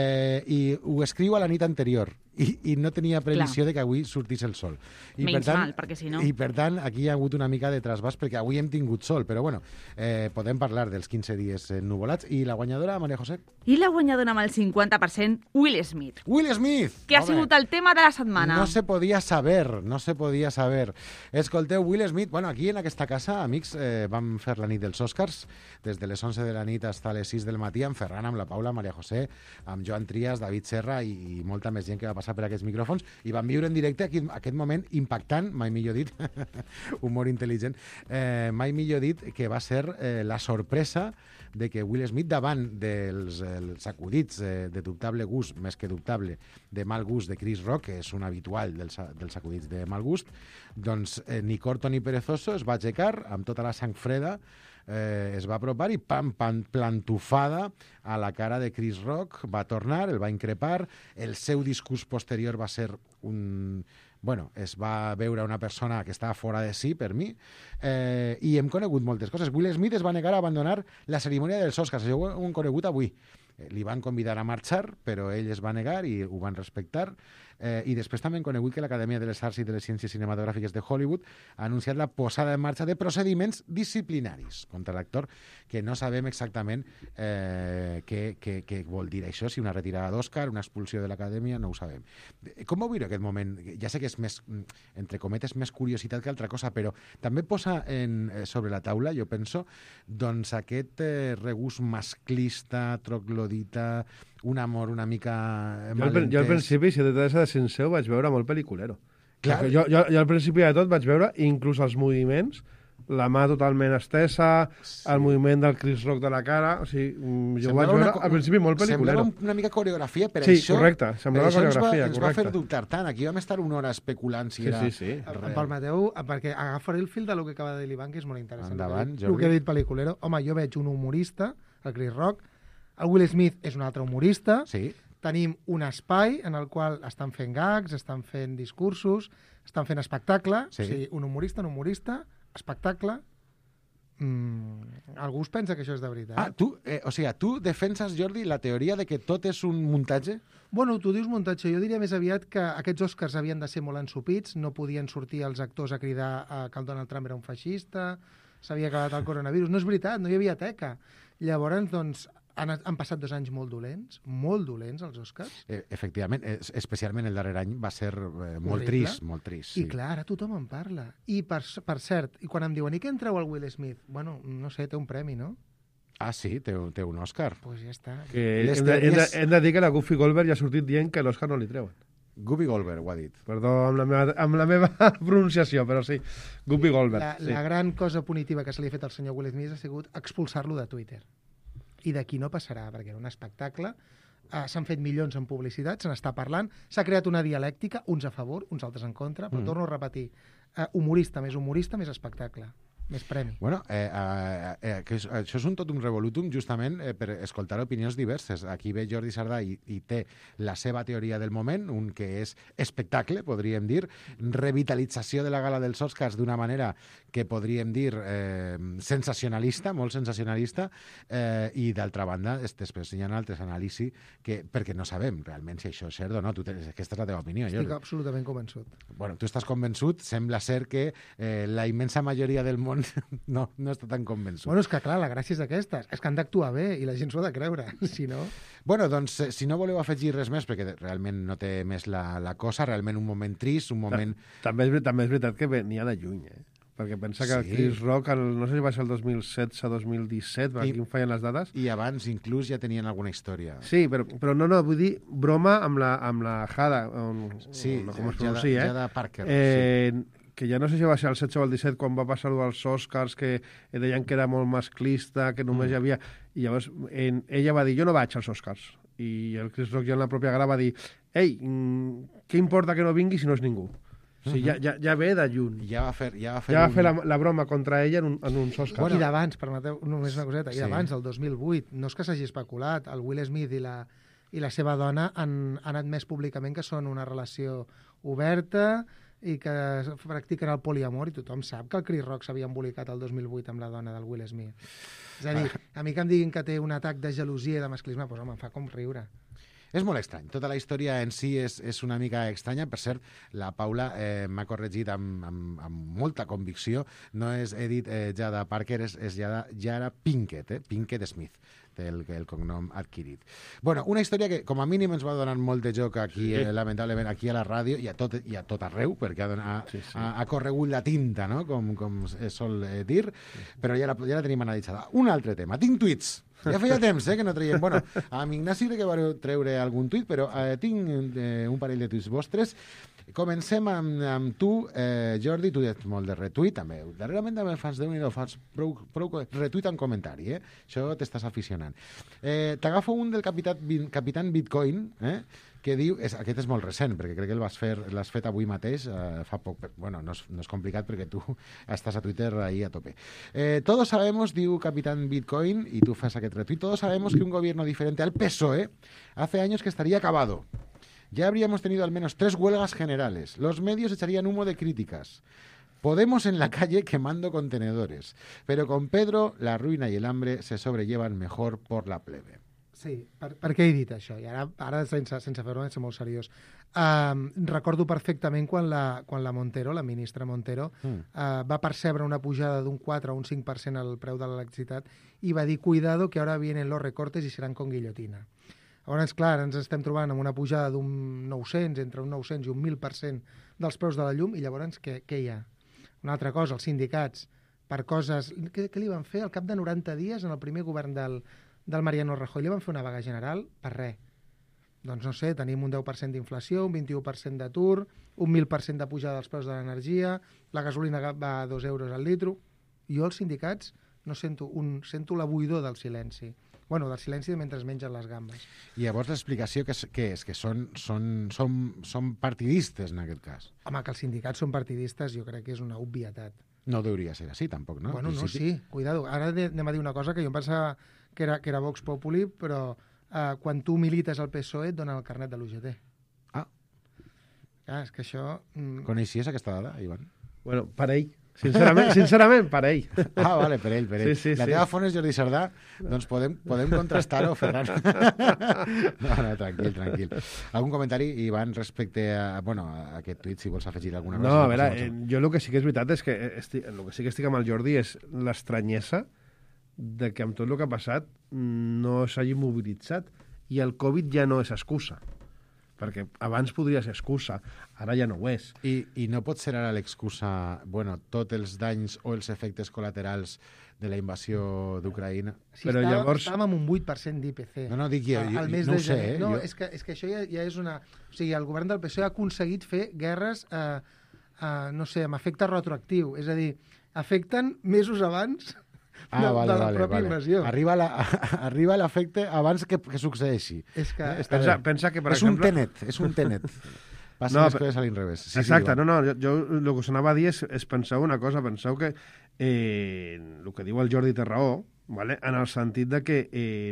i ho escriu a la nit anterior i no tenia previsió de que avui sortís el sol. I Menys mal, perquè si no... I per tant, aquí hi ha hagut una mica de trasbàs perquè avui hem tingut sol, però bueno, podem parlar dels 15 dies nuvolats. I la guanyadora, Maria José? I la guanyadora amb el 50%, Will Smith. Will Smith! Que ha Home, sigut el tema de la setmana. no se podia saber, no se podia saber. Escolteu, Will Smith, bueno, aquí en aquesta casa, amics, vam fer la nit dels Oscars, des de les 11 de la nit fins a les 6 del matí, amb Ferran, amb la Paula, Maria José, amb Joan Trias, David Serra i molta més gent que va passar per aquests micròfons, i vam viure en directe aquest moment impactant, mai millor dit, humor intel·ligent, mai millor dit, que va ser la sorpresa de que Will Smith, davant dels acudits de dubtable gust, més que dubtable, de mal gust de Chris Rock, que és un habitual dels acudits de mal gust, doncs ni corto ni perezoso es va aixecar amb tota la sang freda, es va apropar i plantufada a la cara de Chris Rock, va tornar, el va increpar, el seu discurs posterior va ser bueno, es va veure una persona que estava fora de si, per mi, i hem conegut moltes coses. Will Smith es va negar a abandonar la cerimònia dels Oscars, això ho hem conegut avui. Li van convidar a marxar, però ell es va negar i ho van respectar. I després també hem conegut que l'Acadèmia de les Arts i de les Ciències Cinematogràfiques de Hollywood ha anunciat la posada en marxa de procediments disciplinaris contra l'actor, que no sabem exactament què vol dir això, si una retirada d'Òscar, una expulsió de l'Acadèmia, no ho sabem. Com vau viure aquest moment? Ja sé que és més, entre cometes, més curiositat que altra cosa, però també posa sobre la taula, jo penso, doncs aquest regust masclista, troglodita, un amor una mica malentès. Jo al principi, si he de ser sincer, ho vaig veure molt pel·liculero. Clar. Jo al principi de tot vaig veure inclús els moviments, la mà totalment estesa, el moviment del Chris Rock de la cara, o sigui, jo ho vaig veure al principi molt pel·liculero. Semblava una mica coreografia, per sí, això... correcte, semblava coreografia, ens va fer dubtar tant. Aquí vam estar una hora especulant si era... Sí. Em permeteu, perquè agafaré el fil del que acaba de dir l'Ivan, que és molt interessant. Endavant, Jordi. El que ha dit pel·liculero. Home, jo veig un humorista, el Chris Rock, el Will Smith és un altre humorista, sí. Tenim un espai en el qual estan fent gags, estan fent discursos, estan fent espectacle, sí. O sigui, un humorista, espectacle... algú es pensa que això és de veritat. Tu defenses, Jordi, la teoria de que tot és un muntatge? Bueno, tu dius muntatge. Jo diria més aviat que aquests Oscars havien de ser molt ensopits, no podien sortir els actors a cridar que el Donald Trump era un feixista, s'havia acabat el coronavirus. No és veritat, no hi havia teca. Llavors, doncs, han passat 2 anys molt dolents els Oscars. Efectivament, especialment el darrer any va ser molt trist. Sí. I clar, ara tothom en parla. I per cert, i quan em diuen, i què en treu el Will Smith? Bueno, no sé, té un premi, no? Ah, sí? Té un Òscar. Pues ja està. Hem de dir que la Guppy Goldberg ja ha sortit dient que l'Òscar no li treuen. Guppy Goldberg, ho ha dit. Perdó amb la meva pronunciació, però sí. Guppy Goldberg. La gran cosa punitiva que se li ha fet al senyor Will Smith ha sigut expulsar-lo de Twitter. I d'aquí no passarà, perquè era un espectacle, s'han fet milions en publicitat, se n'està parlant, s'ha creat una dialèctica, uns a favor, uns altres en contra, però torno a repetir, humorista, més espectacle, més premi. Bueno, això és tot un revolutum justament per escoltar opinions diverses. Aquí ve Jordi Sardà i té la seva teoria del moment, un que és espectacle, podríem dir, revitalització de la gala dels Oscars d'una manera que podríem dir sensacionalista, molt sensacionalista, i d'altra banda, després hi ha altres anàlisis perquè no sabem realment si això és cert o no. Aquesta és la teva opinió, Jordi. Estic absolutament convençut. Bueno, tu estàs convençut, sembla ser que la immensa majoria del món no està tan convençut. Bueno, és que clar, la gràcia és aquesta, és que han d'actuar bé i la gent s'ho ha de creure, si no... Bueno, doncs, si no voleu afegir res més, perquè realment no té més la cosa, realment un moment trist, un moment... També és veritat que venia de lluny, perquè pensa que el Chris Rock, no sé si va ser el 2016-2017, per aquí em feien les dades. I abans inclús ja tenien alguna història. Sí, però no, vull dir, broma amb la Jada, sí, com es pronuncia, Jada Parker, que ja no sé si va ser el 16 o el 17 quan va passar-ho als Oscars, que deien que era molt masclista, que només hi havia... I llavors ella va dir, jo no vaig als Oscars. I el Chris Rock ja en la pròpia gala va dir, ei, què importa que no vingui si no és ningú? O sigui, ja ve de lluny. Ja va fer la broma contra ella en uns Oscars. Bueno, I d'abans, permeteu només una coseta, i d'abans, el 2008, no és que s'hagi especulat, el Will Smith i la seva dona han admès públicament que són una relació oberta i que practiquen el poliamor, i tothom sap que el Chris Rock s'havia embolicat el 2008 amb la dona del Will Smith. És a dir, a mi que em diguin que té un atac de gelosia i de masclisme, doncs home, em fa com riure. És molt estrany. Tota la història en si és una mica estranya. Per cert, la Paula m'ha corregit amb molta convicció. No és Edith Jada Parker, és Jada Pinkett, Pinkett Smith, té el cognom adquirit. Bueno, una història que com a mínim ens va donar molt de joc aquí, lamentablement, aquí a la ràdio i a tot arreu, perquè ha corregut la tinta, no? com es sol dir, però ja la tenim analitzada. Un altre tema. Tinc tuits. Ja feia temps que no traiem. Bueno, amb Ignasi crec que vareu treure algun tuit, però tinc un parell de tuits vostres. Comencem amb tu, Jordi, tu ets molt de retuit, també. Darrerament també fas fas prou retuit en comentari, Això t'estàs aficionant. T'agafo un del Capitán Bitcoin, que diu, aquest és molt recent, perquè crec que l'has fet avui mateix, fa poc, bueno, no és complicat perquè tu estàs a Twitter ahí a tope. Todos sabemos, diu Capitán Bitcoin, y tú fas aquest retuit, todos sabemos que un gobierno diferente al PSOE hace años que estaría acabado. Ya habríamos tenido al menos 3 huelgas generales. Los medios echarían humo de críticas. Podemos en la calle quemando contenedores. Pero con Pedro, la ruina y el hambre se sobrellevan mejor por la plebe. Sí, per què he dit això? I ara sense fer-ho, ser molt seriós. Recordo perfectament quan la Montero, la ministra Montero, va percebre una pujada d'un 4 o un 5% al preu de l'electricitat i va dir, cuidado, que ahora vienen los recortes y serán con guillotina. Llavors, clar, ens estem trobant amb una pujada d'un 900, entre un 900 i un 1.000% dels preus de la llum, i llavors què hi ha? Una altra cosa, els sindicats, per coses... Què li van fer? Al cap de 90 dies, en el primer govern del Mariano Rajoy, li van fer una vaga general per res. Doncs no sé, tenim un 10% d'inflació, un 21% d'atur, un 1.000% de pujada dels preus de l'energia, la gasolina va a 2 euros al litro. Jo, els sindicats, no sento la buidor del silenci. Bueno, del silenci mentre es mengen les gambes. I llavors l'explicació què és? Que són partidistes, en aquest cas? Home, que els sindicats són partidistes jo crec que és una obvietat. No hauria ser així, tampoc, no? Bueno, no, sí, cuidado. Ara anem a dir una cosa que jo em pensava que era Vox Populi, però quan tu milites al PSOE et donen el carnet de l'UGT. Ah. És que això... Coneixies aquesta dada, Ivan? Bueno, per ell. Sincerament, per ell. Ah, vale, per ell. Sí, la teva font és Jordi Sardà, doncs podem contrastar-ho, Ferran. No, tranquil. Algun comentari, Ivan, respecte a aquest tuit, si vols afegir alguna cosa? No, a veure, jo el que sí que és veritat és que el que sí que estic amb el Jordi és l'estranyesa de que amb tot el que ha passat no s'hagi mobilitzat i el Covid ja no és excusa. Perquè abans podria ser excusa, ara ja no ho és. I no pot ser ara l'excusa, tots els danys o els efectes col·laterals de la invasió d'Ucraïna? Sí, però llavors... Estàvem amb un 8% d'IPC. No, dic jo no ho sé. No, és que això ja és una... O sigui, el govern del PSOE ha aconseguit fer guerres, no sé, amb efecte retroactiu. És a dir, afecten mesos abans... de la pròpia invasió. Arriba l'efecte abans que succeeixi. Pensa que, per exemple... És un Tenet. Passen les coses a l'inrevés. Exacte, jo el que us anava a dir és penseu una cosa, penseu que el que diu el Jordi té raó, en el sentit de que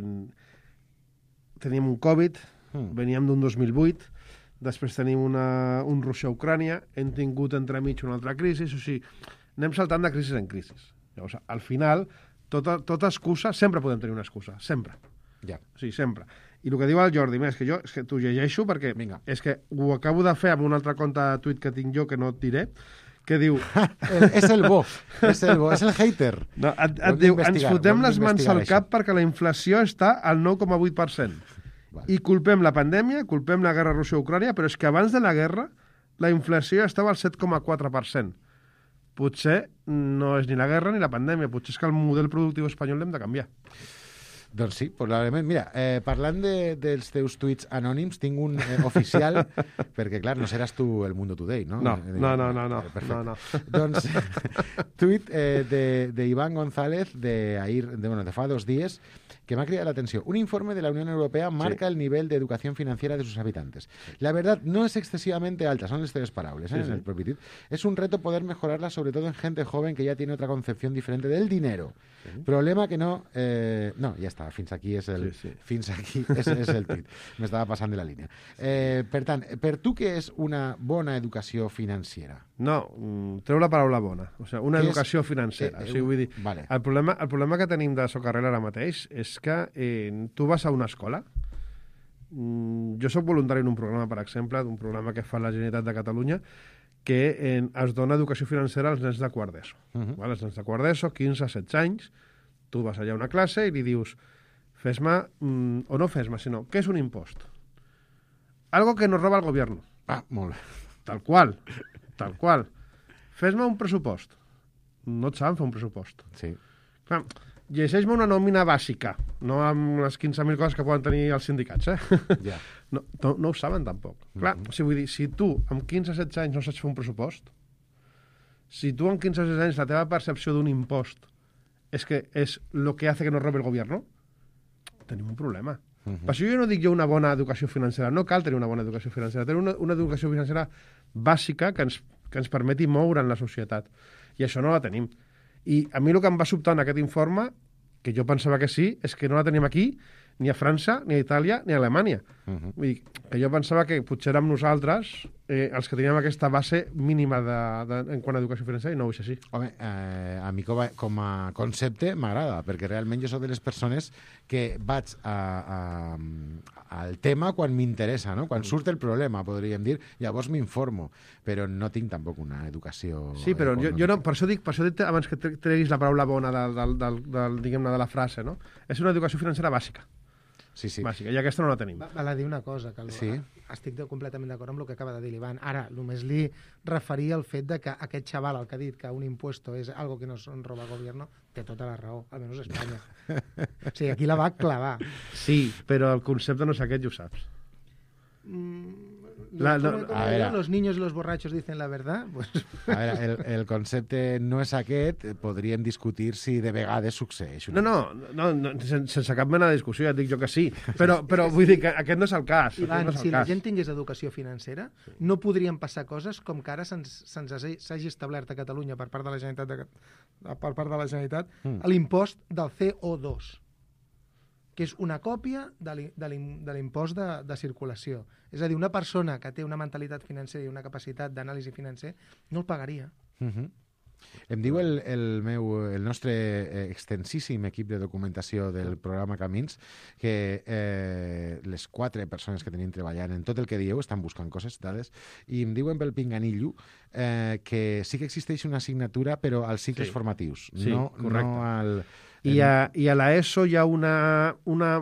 teníem un Covid, veníem d'un 2008, després tenim un Rússia a Ucrània, hem tingut entremig una altra crisi, o sigui, anem saltant de crisi en crisi. Llavors, al final, tota excusa, sempre podem tenir una excusa, sempre. Ja. Sí, sempre. I el que diu el Jordi, és que t'ho llegeixo perquè és que ho acabo de fer amb un altre compte de tuit que tinc jo, que no et diré, que diu... és el bo, és el hater. No, et diu, ens fotem les mans al cap perquè la inflació està al 9,8%. I culpem la pandèmia, culpem la guerra Rússia-Ucrània, però és que abans de la guerra la inflació estava al 7,4%. Potser no és ni la guerra ni la pandèmia, potser és que el model productiu espanyol l'hem de canviar. Doncs sí, probablement. Mira, parlant dels teus tuits anònims, tinc un oficial, perquè, clar, no seràs tu el Mundo Today, no? No. Perfecte. Doncs, tuit de Iván González de fa 2 dies, que me ha criado la atención. Un informe de la Unión Europea marca el nivel de educación financiera de sus habitantes. La verdad no es excesivamente alta, son las 3 parables en el propio tuit. Es un reto poder mejorarla, sobre todo en gente joven que ya tiene otra concepción diferente del dinero. Problema que no... no, ja està, fins aquí és el tuit. M'estava passant de la línia. Per tant, per tu què és una bona educació financera? No, treu la paraula bona. O sigui, una educació financera. O sigui, vull dir, el problema que tenim de Socarrel ara mateix és que tu vas a una escola Jo sóc voluntari en un programa, per exemple, d'un programa que fa la Generalitat de Catalunya, que es dona educació financera als nens de quart d'ESO. Els nens de quart d'ESO, 15-16 anys, tu vas allà a una classe i li dius fes-me, o no fes-me, sinó, què és un impost? Algo que nos roba el gobierno. Molt bé. Tal qual. Fes-me un pressupost. No et saben fer un pressupost. Sí. Clar, llegeix-me una nòmina bàsica, no amb les 15.000 coses que poden tenir els sindicats, Ja. No ho saben tampoc. Clar, vull dir, si tu amb 15-16 anys no saps fer un pressupost, si tu amb 15-16 anys la teva percepció d'un impost és que és lo que hace que nos robe el gobierno, tenim un problema. Per això jo no dic una bona educació financera. No cal tenir una bona educació financera. Tenir una educació financera bàsica que ens permeti moure en la societat. I això no la tenim. I a mi el que em va sobtar en aquest informe, que jo pensava que sí, és que no la tenim aquí, ni a França, ni a Itàlia, ni a Alemanya. Vull dir, que jo pensava que potser érem nosaltres els que teníem aquesta base mínima en quant a educació financera, i no ho és així. Home, a mi com a concepte m'agrada, perquè realment jo soc de les persones que vaig al tema quan m'interessa, no? Quan surt el problema, podríem dir, llavors m'informo, però no tinc tampoc una educació... Sí, però jo no, per això dic abans que treguis la paraula bona diguem-ne, de la frase, no? És una educació financera bàsica. Sí. Bàsica, i aquesta no la tenim. Val a dir una cosa, que estic completament d'acord amb el que acaba de dir l'Ivan. Ara, només li referia al fet de que aquest xaval, el que ha dit que un impuesto és algo que nos roba el gobierno, té tota la raó, almenys a Espanya. O sigui, aquí la va clavar. Sí, però el concepte no és aquest, ja ho saps. Los niños y los borrachos dicen la verdad. Pues... A veure, el concepte no és aquest, podríem discutir si de vegades succeeix. No, sense cap mena de discussió, ja et dic jo que sí, però vull dir que aquest no és el cas. Ivan, si la gent tingués educació financera, no podrien passar coses com que ara s'hagi establert a Catalunya per part de la Generalitat l'impost del CO2, que és una còpia de l'impost de circulació. És a dir, una persona que té una mentalitat financera i una capacitat d'anàlisi financer no el pagaria. Em diu el nostre extensíssim equip de documentació del programa Camins que les 4 persones que tenim treballant en tot el que dieu estan buscant coses, dades, i em diuen pel pinganillo que sí que existeix una assignatura però als cicles formatius, no al... I a l'ESO hi ha una...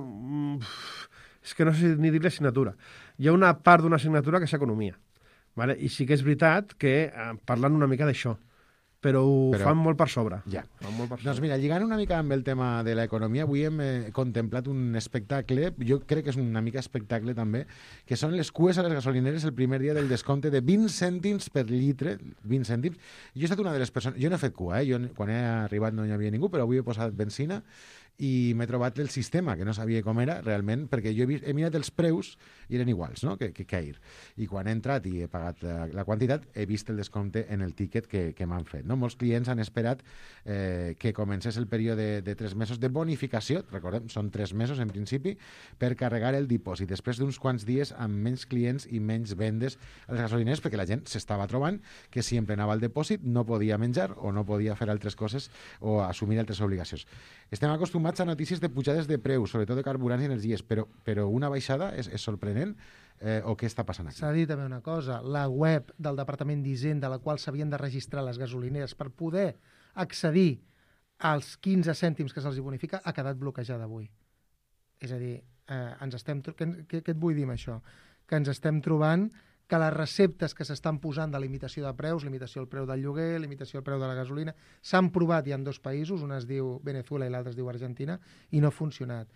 És que no sé ni dir l'assignatura. Hi ha una part d'una assignatura que és economia. Vale? I sí que és veritat que parlen una mica d'això, però fan molt per sobre. Ja. Doncs mira, lligant una mica amb el tema de l'economia, avui hem contemplat un espectacle, jo crec que és una mica espectacle també, que són les cues a les gasolineres el primer dia del descompte de 20 cèntims per litre, 20 cèntims. Jo he estat una de les persones... Jo no he fet cua, jo quan he arribat no hi havia ningú, però avui he posat benzina i m'he trobat el sistema, que no sabia com era realment, perquè jo he mirat els preus i eren iguals, no?, que ahir. I quan he entrat i he pagat la quantitat, he vist el descompte en el tíquet que m'han fet. No? Molts clients han esperat que comencés el període de 3 mesos de bonificació, recordem, són 3 mesos en principi, per carregar el dipòsit. Després d'uns quants dies amb menys clients i menys vendes a les gasolineres, perquè la gent s'estava trobant que si emplenava el dipòsit no podia menjar o no podia fer altres coses o assumir altres obligacions. Estem acostumats a notícies de pujades de preus, sobretot de carburants i energies, però una baixada és sorprenent o què està passant aquí? S'ha dit també una cosa, la web del Departament d'Hisenda, a la qual s'havien de registrar les gasolineres per poder accedir als 15 cèntims que se'ls bonifica, ha quedat bloquejada avui. És a dir, què et vull dir amb això? Que ens estem trobant que les receptes que s'estan posant de limitació de preus, limitació al preu del lloguer, limitació al preu de la gasolina, s'han provat ja en 2 països, un es diu Venezuela i l'altre es diu Argentina, i no ha funcionat.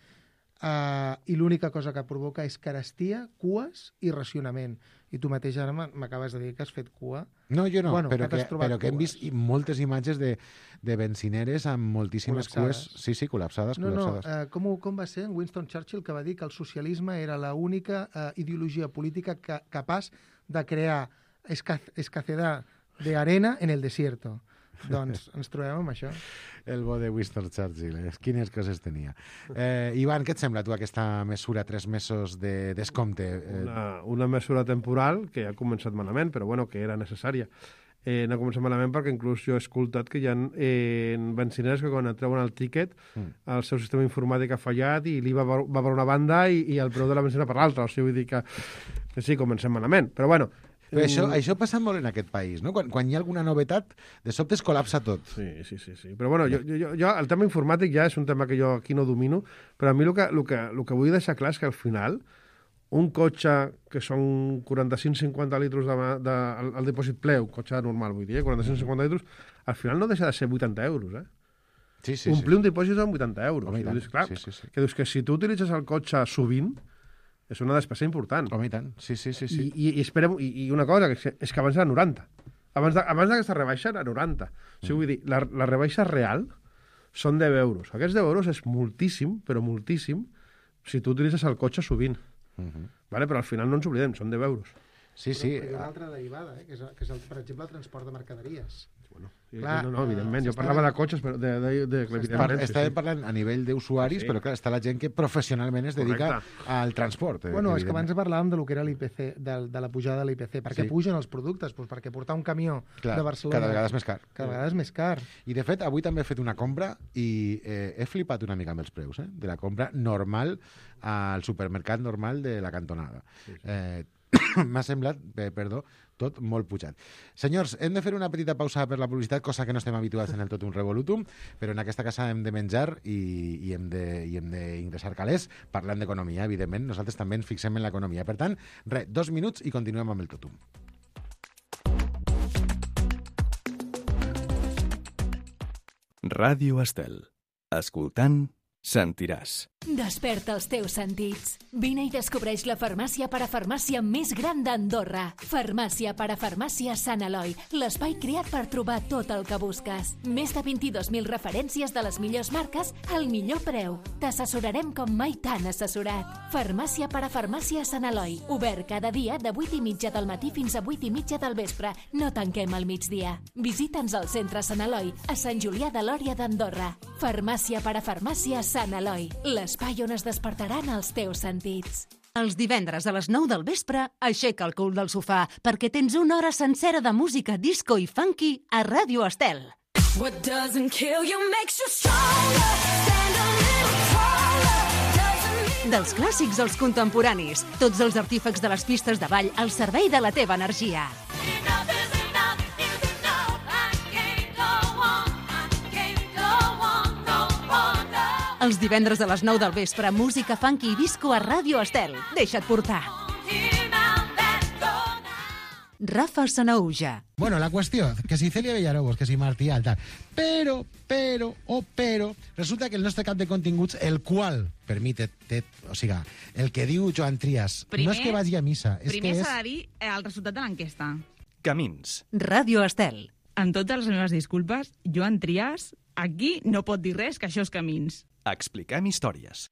I l'única cosa que provoca és carestia, cues i racionament. I tu mateix ara m'acabes de dir que has fet cua. No, jo no, però que hem vist moltes imatges de benzineres amb moltíssimes cues. Sí, col·lapsades. Com va ser en Winston Churchill que va dir que el socialisme era l'única ideologia política capaç de crear escassedad de arena en el desierto? Doncs ens trobem amb això. El bo de Winston Churchill, quines coses tenia. Ivan, què et sembla tu aquesta mesura, 3 mesos de descompte? Una mesura temporal que ha començat malament, però bueno, que era necessària. no comencem malament perquè inclús jo he escoltat que hi ha benzineres que quan et treuen el tíquet el seu sistema informàtic ha fallat i l'IVA va per una banda i el preu de la benzina per l'altra. O sigui, vull dir que sí, comencem malament. Però bueno... Però això passa molt en aquest país, no? Quan hi ha alguna novetat, de sobte es col·lapsa tot. Sí. Però bueno, jo el tema informàtic ja és un tema que jo aquí no domino, però a mi el que vull deixar clar és que al final un cotxe que són 45-50 litres al dipòsit ple, un cotxe normal, vull dir, 45-50 litres, al final no deixa de ser 80 euros, eh? Sí. Omplir un dipòsit amb 80 euros. Home, dius, clar, que dius que si tu utilitzes el cotxe sovint, és una despesa important. Home, i tant. Sí. I una cosa, és que abans era 90. Abans d'aquesta rebaixa era 90. O sigui, vull dir, la rebaixa real són 10 euros. Aquests 10 euros és moltíssim, però moltíssim, si tu utilitzes el cotxe sovint. Vale? Però al final no ens oblidem, són 10 euros. Sí. Però hi ha una altra derivada, que és per exemple, el transport de mercaderies. No, evidentment. Jo parlava de cotxes, però estàvem parlant a nivell d'usuaris, però clar, està la gent que professionalment es dedica al transport. Bueno, és que abans parlàvem de lo que era l'IPC, de la pujada de l'IPC. Per què pugen els productes? Pues perquè portar un camió de Barcelona... Cada vegada és més car. Cada vegada és més car. I, de fet, avui també he fet una compra i he flipat una mica amb els preus, de la compra normal al supermercat normal de la cantonada. M'ha semblat, tot molt pujat. Senyors, hem de fer una petita pausa per la publicitat, cosa que no estem habituats en el Totum Revolutum, però en aquesta casa hem de menjar i hem d'ingressar calés, parlant d'economia, evidentment. Nosaltres també ens fixem en l'economia. Per tant, 2 minuts i continuem amb el Totum. Ràdio Estel. Escoltant, sentiràs. Desperta els teus sentits. Vine i descobreix la farmàcia parafarmàcia més gran d'Andorra. Farmàcia parafarmàcia Sant Eloi, l'espai creat per trobar tot el que busques. Més de 22.000 referències de les millors marques al millor preu. T'assessorarem com mai t'han assessorat. Farmàcia parafarmàcia Sant Eloi, obert cada dia de 8:30 del matí fins a 8:30 del vespre. No tanquem al migdia. Visita'ns al centre Sant Eloi, a Sant Julià de Lòria d'Andorra. Farmàcia parafarmàcia Sant Eloi, l'espai on es despertaran els teus sentits. Els divendres a les 9 del vespre, aixeca el cul del sofà perquè tens una hora sencera de música disco i funky a Ràdio Estel. What doesn't kill you makes you stronger. Stand a little taller. Dels clàssics als contemporanis, tots els artífecs de les pistes de ball al servei de la teva energia. Els divendres a les 9 del vespre, música funky i disco a Ràdio Estel. Deixa't portar. Rafa Sanaúja. Bueno, la qüestió, que si Celia Villarobos, que si Martial, tal. Però, resulta que el nostre cap de continguts, el qual, o sigui, el que diu Joan Trias, no és que vagi a missa, és que és... Primer s'ha de dir el resultat de l'enquesta. Camins. Ràdio Estel. Amb totes les meves disculpes, Joan Trias aquí no pot dir res, que això és Camins. Expliquem històries.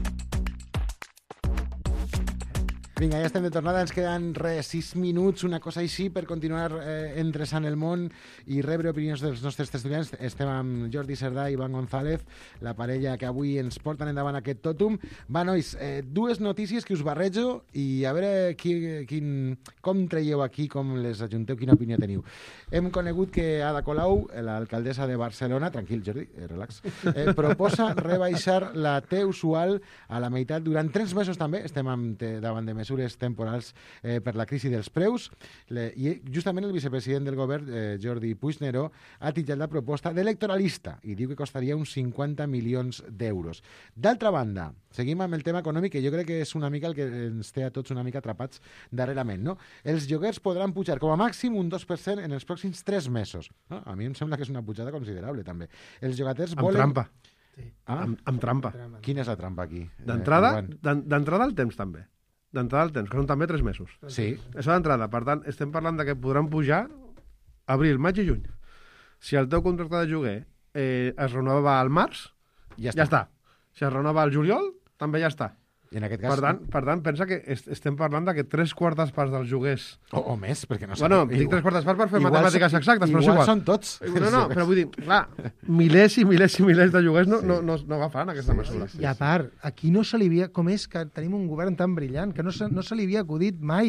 Vinga, ja estem de tornada, ens queden 6 minuts, una cosa així, per continuar endreçant el món i rebre opinions dels nostres tertulians. Estem amb Jordi Cerdà i Ivan González, la parella que avui ens porten endavant aquest tòtum. Va, nois, 2 notícies que us barrejo i a veure com traieu aquí, com les ajunteu, quina opinió teniu. Hem conegut que Ada Colau, l'alcaldessa de Barcelona, tranquil, Jordi, relax, proposa rebaixar la T usual a la meitat durant 3 mesos també. Estem davant de mesures temporals per la crisi dels preus, i justament el vicepresident del govern, Jordi Puigneró, ha titllat la proposta d'electoralista i diu que costaria uns 50 milions d'euros. D'altra banda, seguim amb el tema econòmic, que jo crec que és una mica el que ens té a tots una mica atrapats darrerament, no? Els lloguers podran pujar com a màxim un 2% en els pròxims 3 mesos. No? A mi em sembla que és una pujada considerable, també. Els llogaters volen... Amb trampa. Sí. Amb trampa. Quina és la trampa aquí? D'entrada al temps, també. D'entrada al temps, que són també 3 mesos. Sí. Això d'entrada. Per tant, estem parlant de que podran pujar abril, maig i juny. Si el teu contracte de lloguer es renova al març, ja està. Si es renova al juliol, també ja està. I en aquest cas... Per tant, pensa que estem parlant de que 3/4 parts dels lloguers... O més, perquè no sé... Bueno, dic 3/4 parts per fer matemàtiques exactes, però és igual. Són tots. No, però vull dir, clar, milers i milers i milers de lloguers no agafaran aquesta mesura. I a part, aquí no se li havia... Com és que tenim un govern tan brillant, que no se li havia acudit mai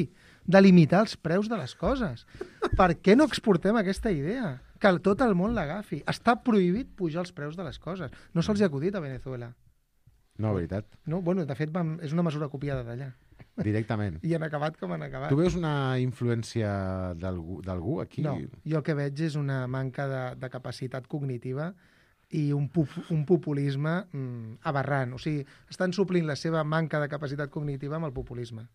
de limitar els preus de les coses. Per què no exportem aquesta idea? Que tot el món l'agafi. Està prohibit pujar els preus de les coses. No se'ls ha acudit a Venezuela. No, veritat. No, bueno, de fet, és una mesura copiada d'allà. Directament. I han acabat com han acabat. Tu veus una influència d'algú aquí? No, jo el que veig és una manca de capacitat cognitiva i un populisme aberrant. O sigui, estan suplint la seva manca de capacitat cognitiva amb el populisme.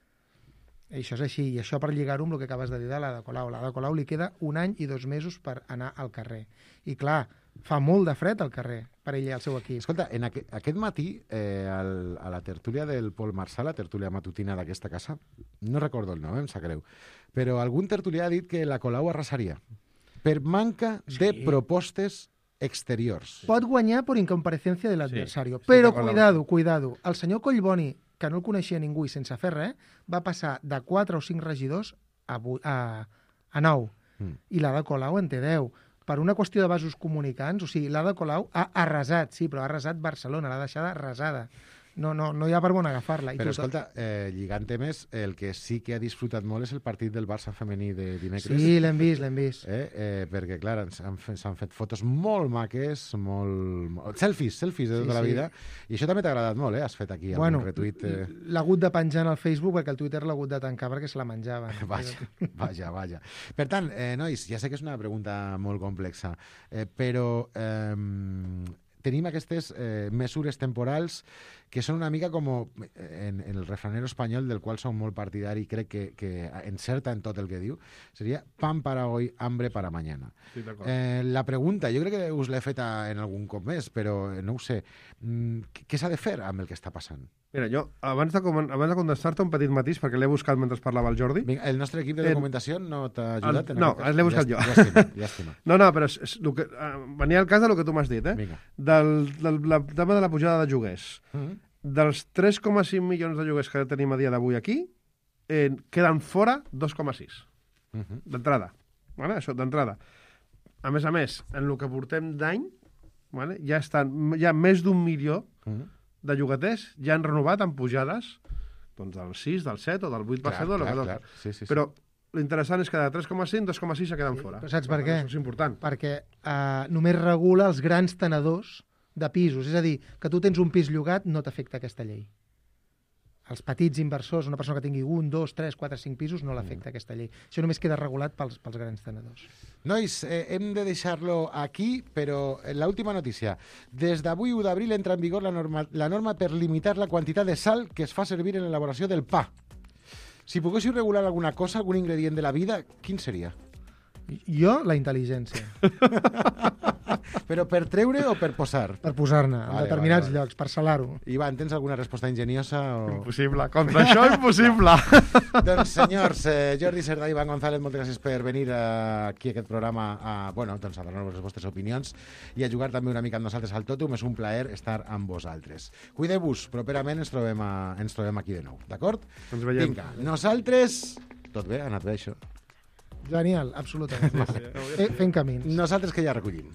I això és així, i això per lligar-ho amb el que acabes de dir de l'Ada Colau. L'Ada Colau li queda 1 any i 2 mesos per anar al carrer. I clar, fa molt de fred al carrer per ell i el seu equip. Escolta, aquest matí, a la tertúlia del Pol Marçal, la tertúlia matutina d'aquesta casa, no recordo el nom, em sap greu, però algun tertulià ha dit que la Colau arrasaria per manca de propostes exteriors. Pot guanyar per incomparecencia de l'adversari. Però cuidado, el senyor Collboni, que no el coneixia ningú i sense fer res, va passar de 4 o 5 regidors a 9. I l'Ada Colau en té 10. Per una qüestió de vasos comunicants, o sigui, l'Ada Colau ha arrasat, sí, però ha arrasat Barcelona, l'ha deixada arrasada. No hi ha per on agafar-la. Però escolta, lligant temes, el que sí que ha disfrutat molt és el partit del Barça femení de dimecres. Sí, l'hem vist. Perquè, clar, s'han fet fotos molt maques, molt... Selfies de tota la vida. I això també t'ha agradat molt, Has fet aquí un retuit... L'ha hagut de penjar en el Facebook perquè el Twitter l'ha hagut de tancar perquè se la menjava. Vaja. Per tant, nois, ja sé que és una pregunta molt complexa, però tenim aquestes mesures temporals que són una mica com en el refranero espanyol, del qual som molt partidari i crec que encerta en tot el que diu, seria pan para hoy, hambre para mañana. Sí, la pregunta, jo crec que us l'he feta en algun cop més, però no ho sé. Què s'ha de fer amb el que està passant? Mira, jo, abans de contestar-te un petit matís, perquè l'he buscat mentre parlava el Jordi. Vinga, el nostre equip de documentació no t'ha ajudat? No, l'he buscat jo. Llàstima. No, però venia al cas del que tu m'has dit, del tema de la pujada de lloguers. Dels 3,5 milions de lloguers que tenim a dia d'avui aquí, queden fora 2,6 d'entrada. Això d'entrada. A més, en el que portem d'any, hi ha més d'1 milió de llogaters ja han renovat amb pujades del 6, del 7 o del 8% o del 14. Però l'interessant és que de 3,5, 2,6 se queden fora. Però saps per què? Això és important. Perquè només regula els grans tenedors de pisos. És a dir, que tu tens un pis llogat no t'afecta aquesta llei. Els petits inversors, una persona que tingui 1, 2, 3, 4, 5 pisos, no l'afecta aquesta llei. Això només queda regulat pels grans tenedors. Nois, hem de deixar-lo aquí, però l'última notícia. Des d'avui, 1 d'abril, entra en vigor la norma per limitar la quantitat de sal que es fa servir en l'elaboració del pa. Si poguéssiu regular alguna cosa, algun ingredient de la vida, quin seria? Jo, la intel·ligència. Però per treure o per posar? Per posar-ne, en determinats llocs, per salar-ho. Ivan, tens alguna resposta enginyosa? Impossible, contra això impossible. Doncs senyors, Jordi Cerdà i Ivan González, moltes gràcies per venir aquí a aquest programa a donar-nos les vostres opinions i a jugar també una mica amb nosaltres al Tòtum. És un plaer estar amb vosaltres. Cuideu-vos, properament ens trobem aquí de nou, d'acord? Ens veiem. Vinga, nosaltres... Tot bé? Ha anat bé, això? Genial, absolutament. Fent camins. Nosaltres que ja recollim.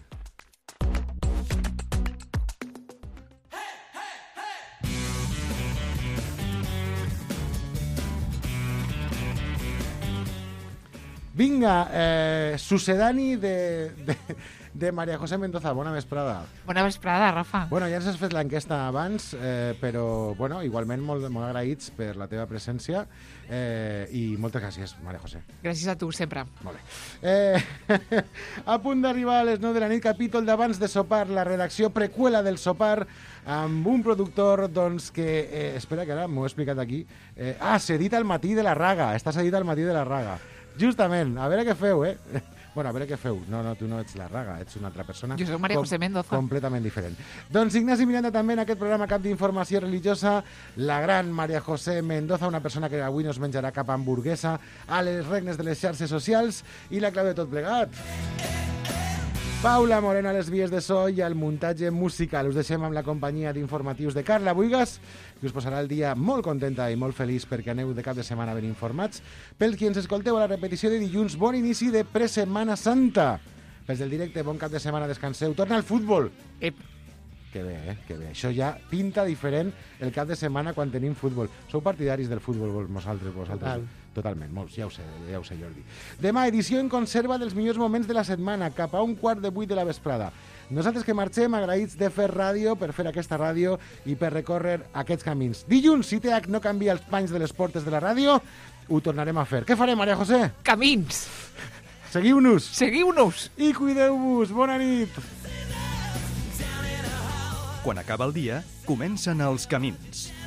Vinga, sucedani de María José Mendoza. Bona vesprada. Bona vesprada, Rafa. Bueno, ja ens has fet l'enquesta abans, però igualment molt agraïts per la teva presència i moltes gràcies, María José. Gràcies a tu, sempre. Molt bé. A punt d'arribar a les 9 de la nit, capítol d'abans de sopar, la redacció preqüela del sopar, amb un productor que... espera, que ara m'ho he explicat aquí. S'edita al matí de la Raga. Estàs edit al matí de la Raga. Justament, a veure què feu, Bueno, a veure què feu. No, tu no ets la Raga, ets una altra persona. Jo soc María José Mendoza. Completament diferent. Doncs Ignasi Miranda també en aquest programa cap d'informació religiosa, la gran María José Mendoza, una persona que avui no es menjarà cap hamburguesa a les regnes de les xarxes socials, i la clau de tot plegat. Paula Moreno a les vies de so i al muntatge musical. Us deixem amb la companyia d'informatius de Carla Buigas, que us posarà el dia molt contenta i molt feliç perquè aneu de cap de setmana ben informats. Pel qui ens escolteu a la repetició de dilluns, bon inici de pre-Setmana Santa. Pels del directe, bon cap de setmana, descanseu. Torna al futbol. Que bé, que bé. Això ja pinta diferent el cap de setmana quan tenim futbol. Sou partidaris del futbol vosaltres? Total. Totalment, molts, ja ho sé, Jordi. Demà, edició en conserva dels millors moments de la setmana, cap a 7:15 de la vesprada. Nosaltres que marxem, agraïts de fer ràdio, per fer aquesta ràdio i per recórrer aquests camins. Dilluns, si TH no canvia els panys de les portes de la ràdio, ho tornarem a fer. Què farem, Maria José? Camins! Seguiu-nos! Seguiu-nos! I cuideu-vos! Bona nit! Quan acaba el dia, comencen els camins.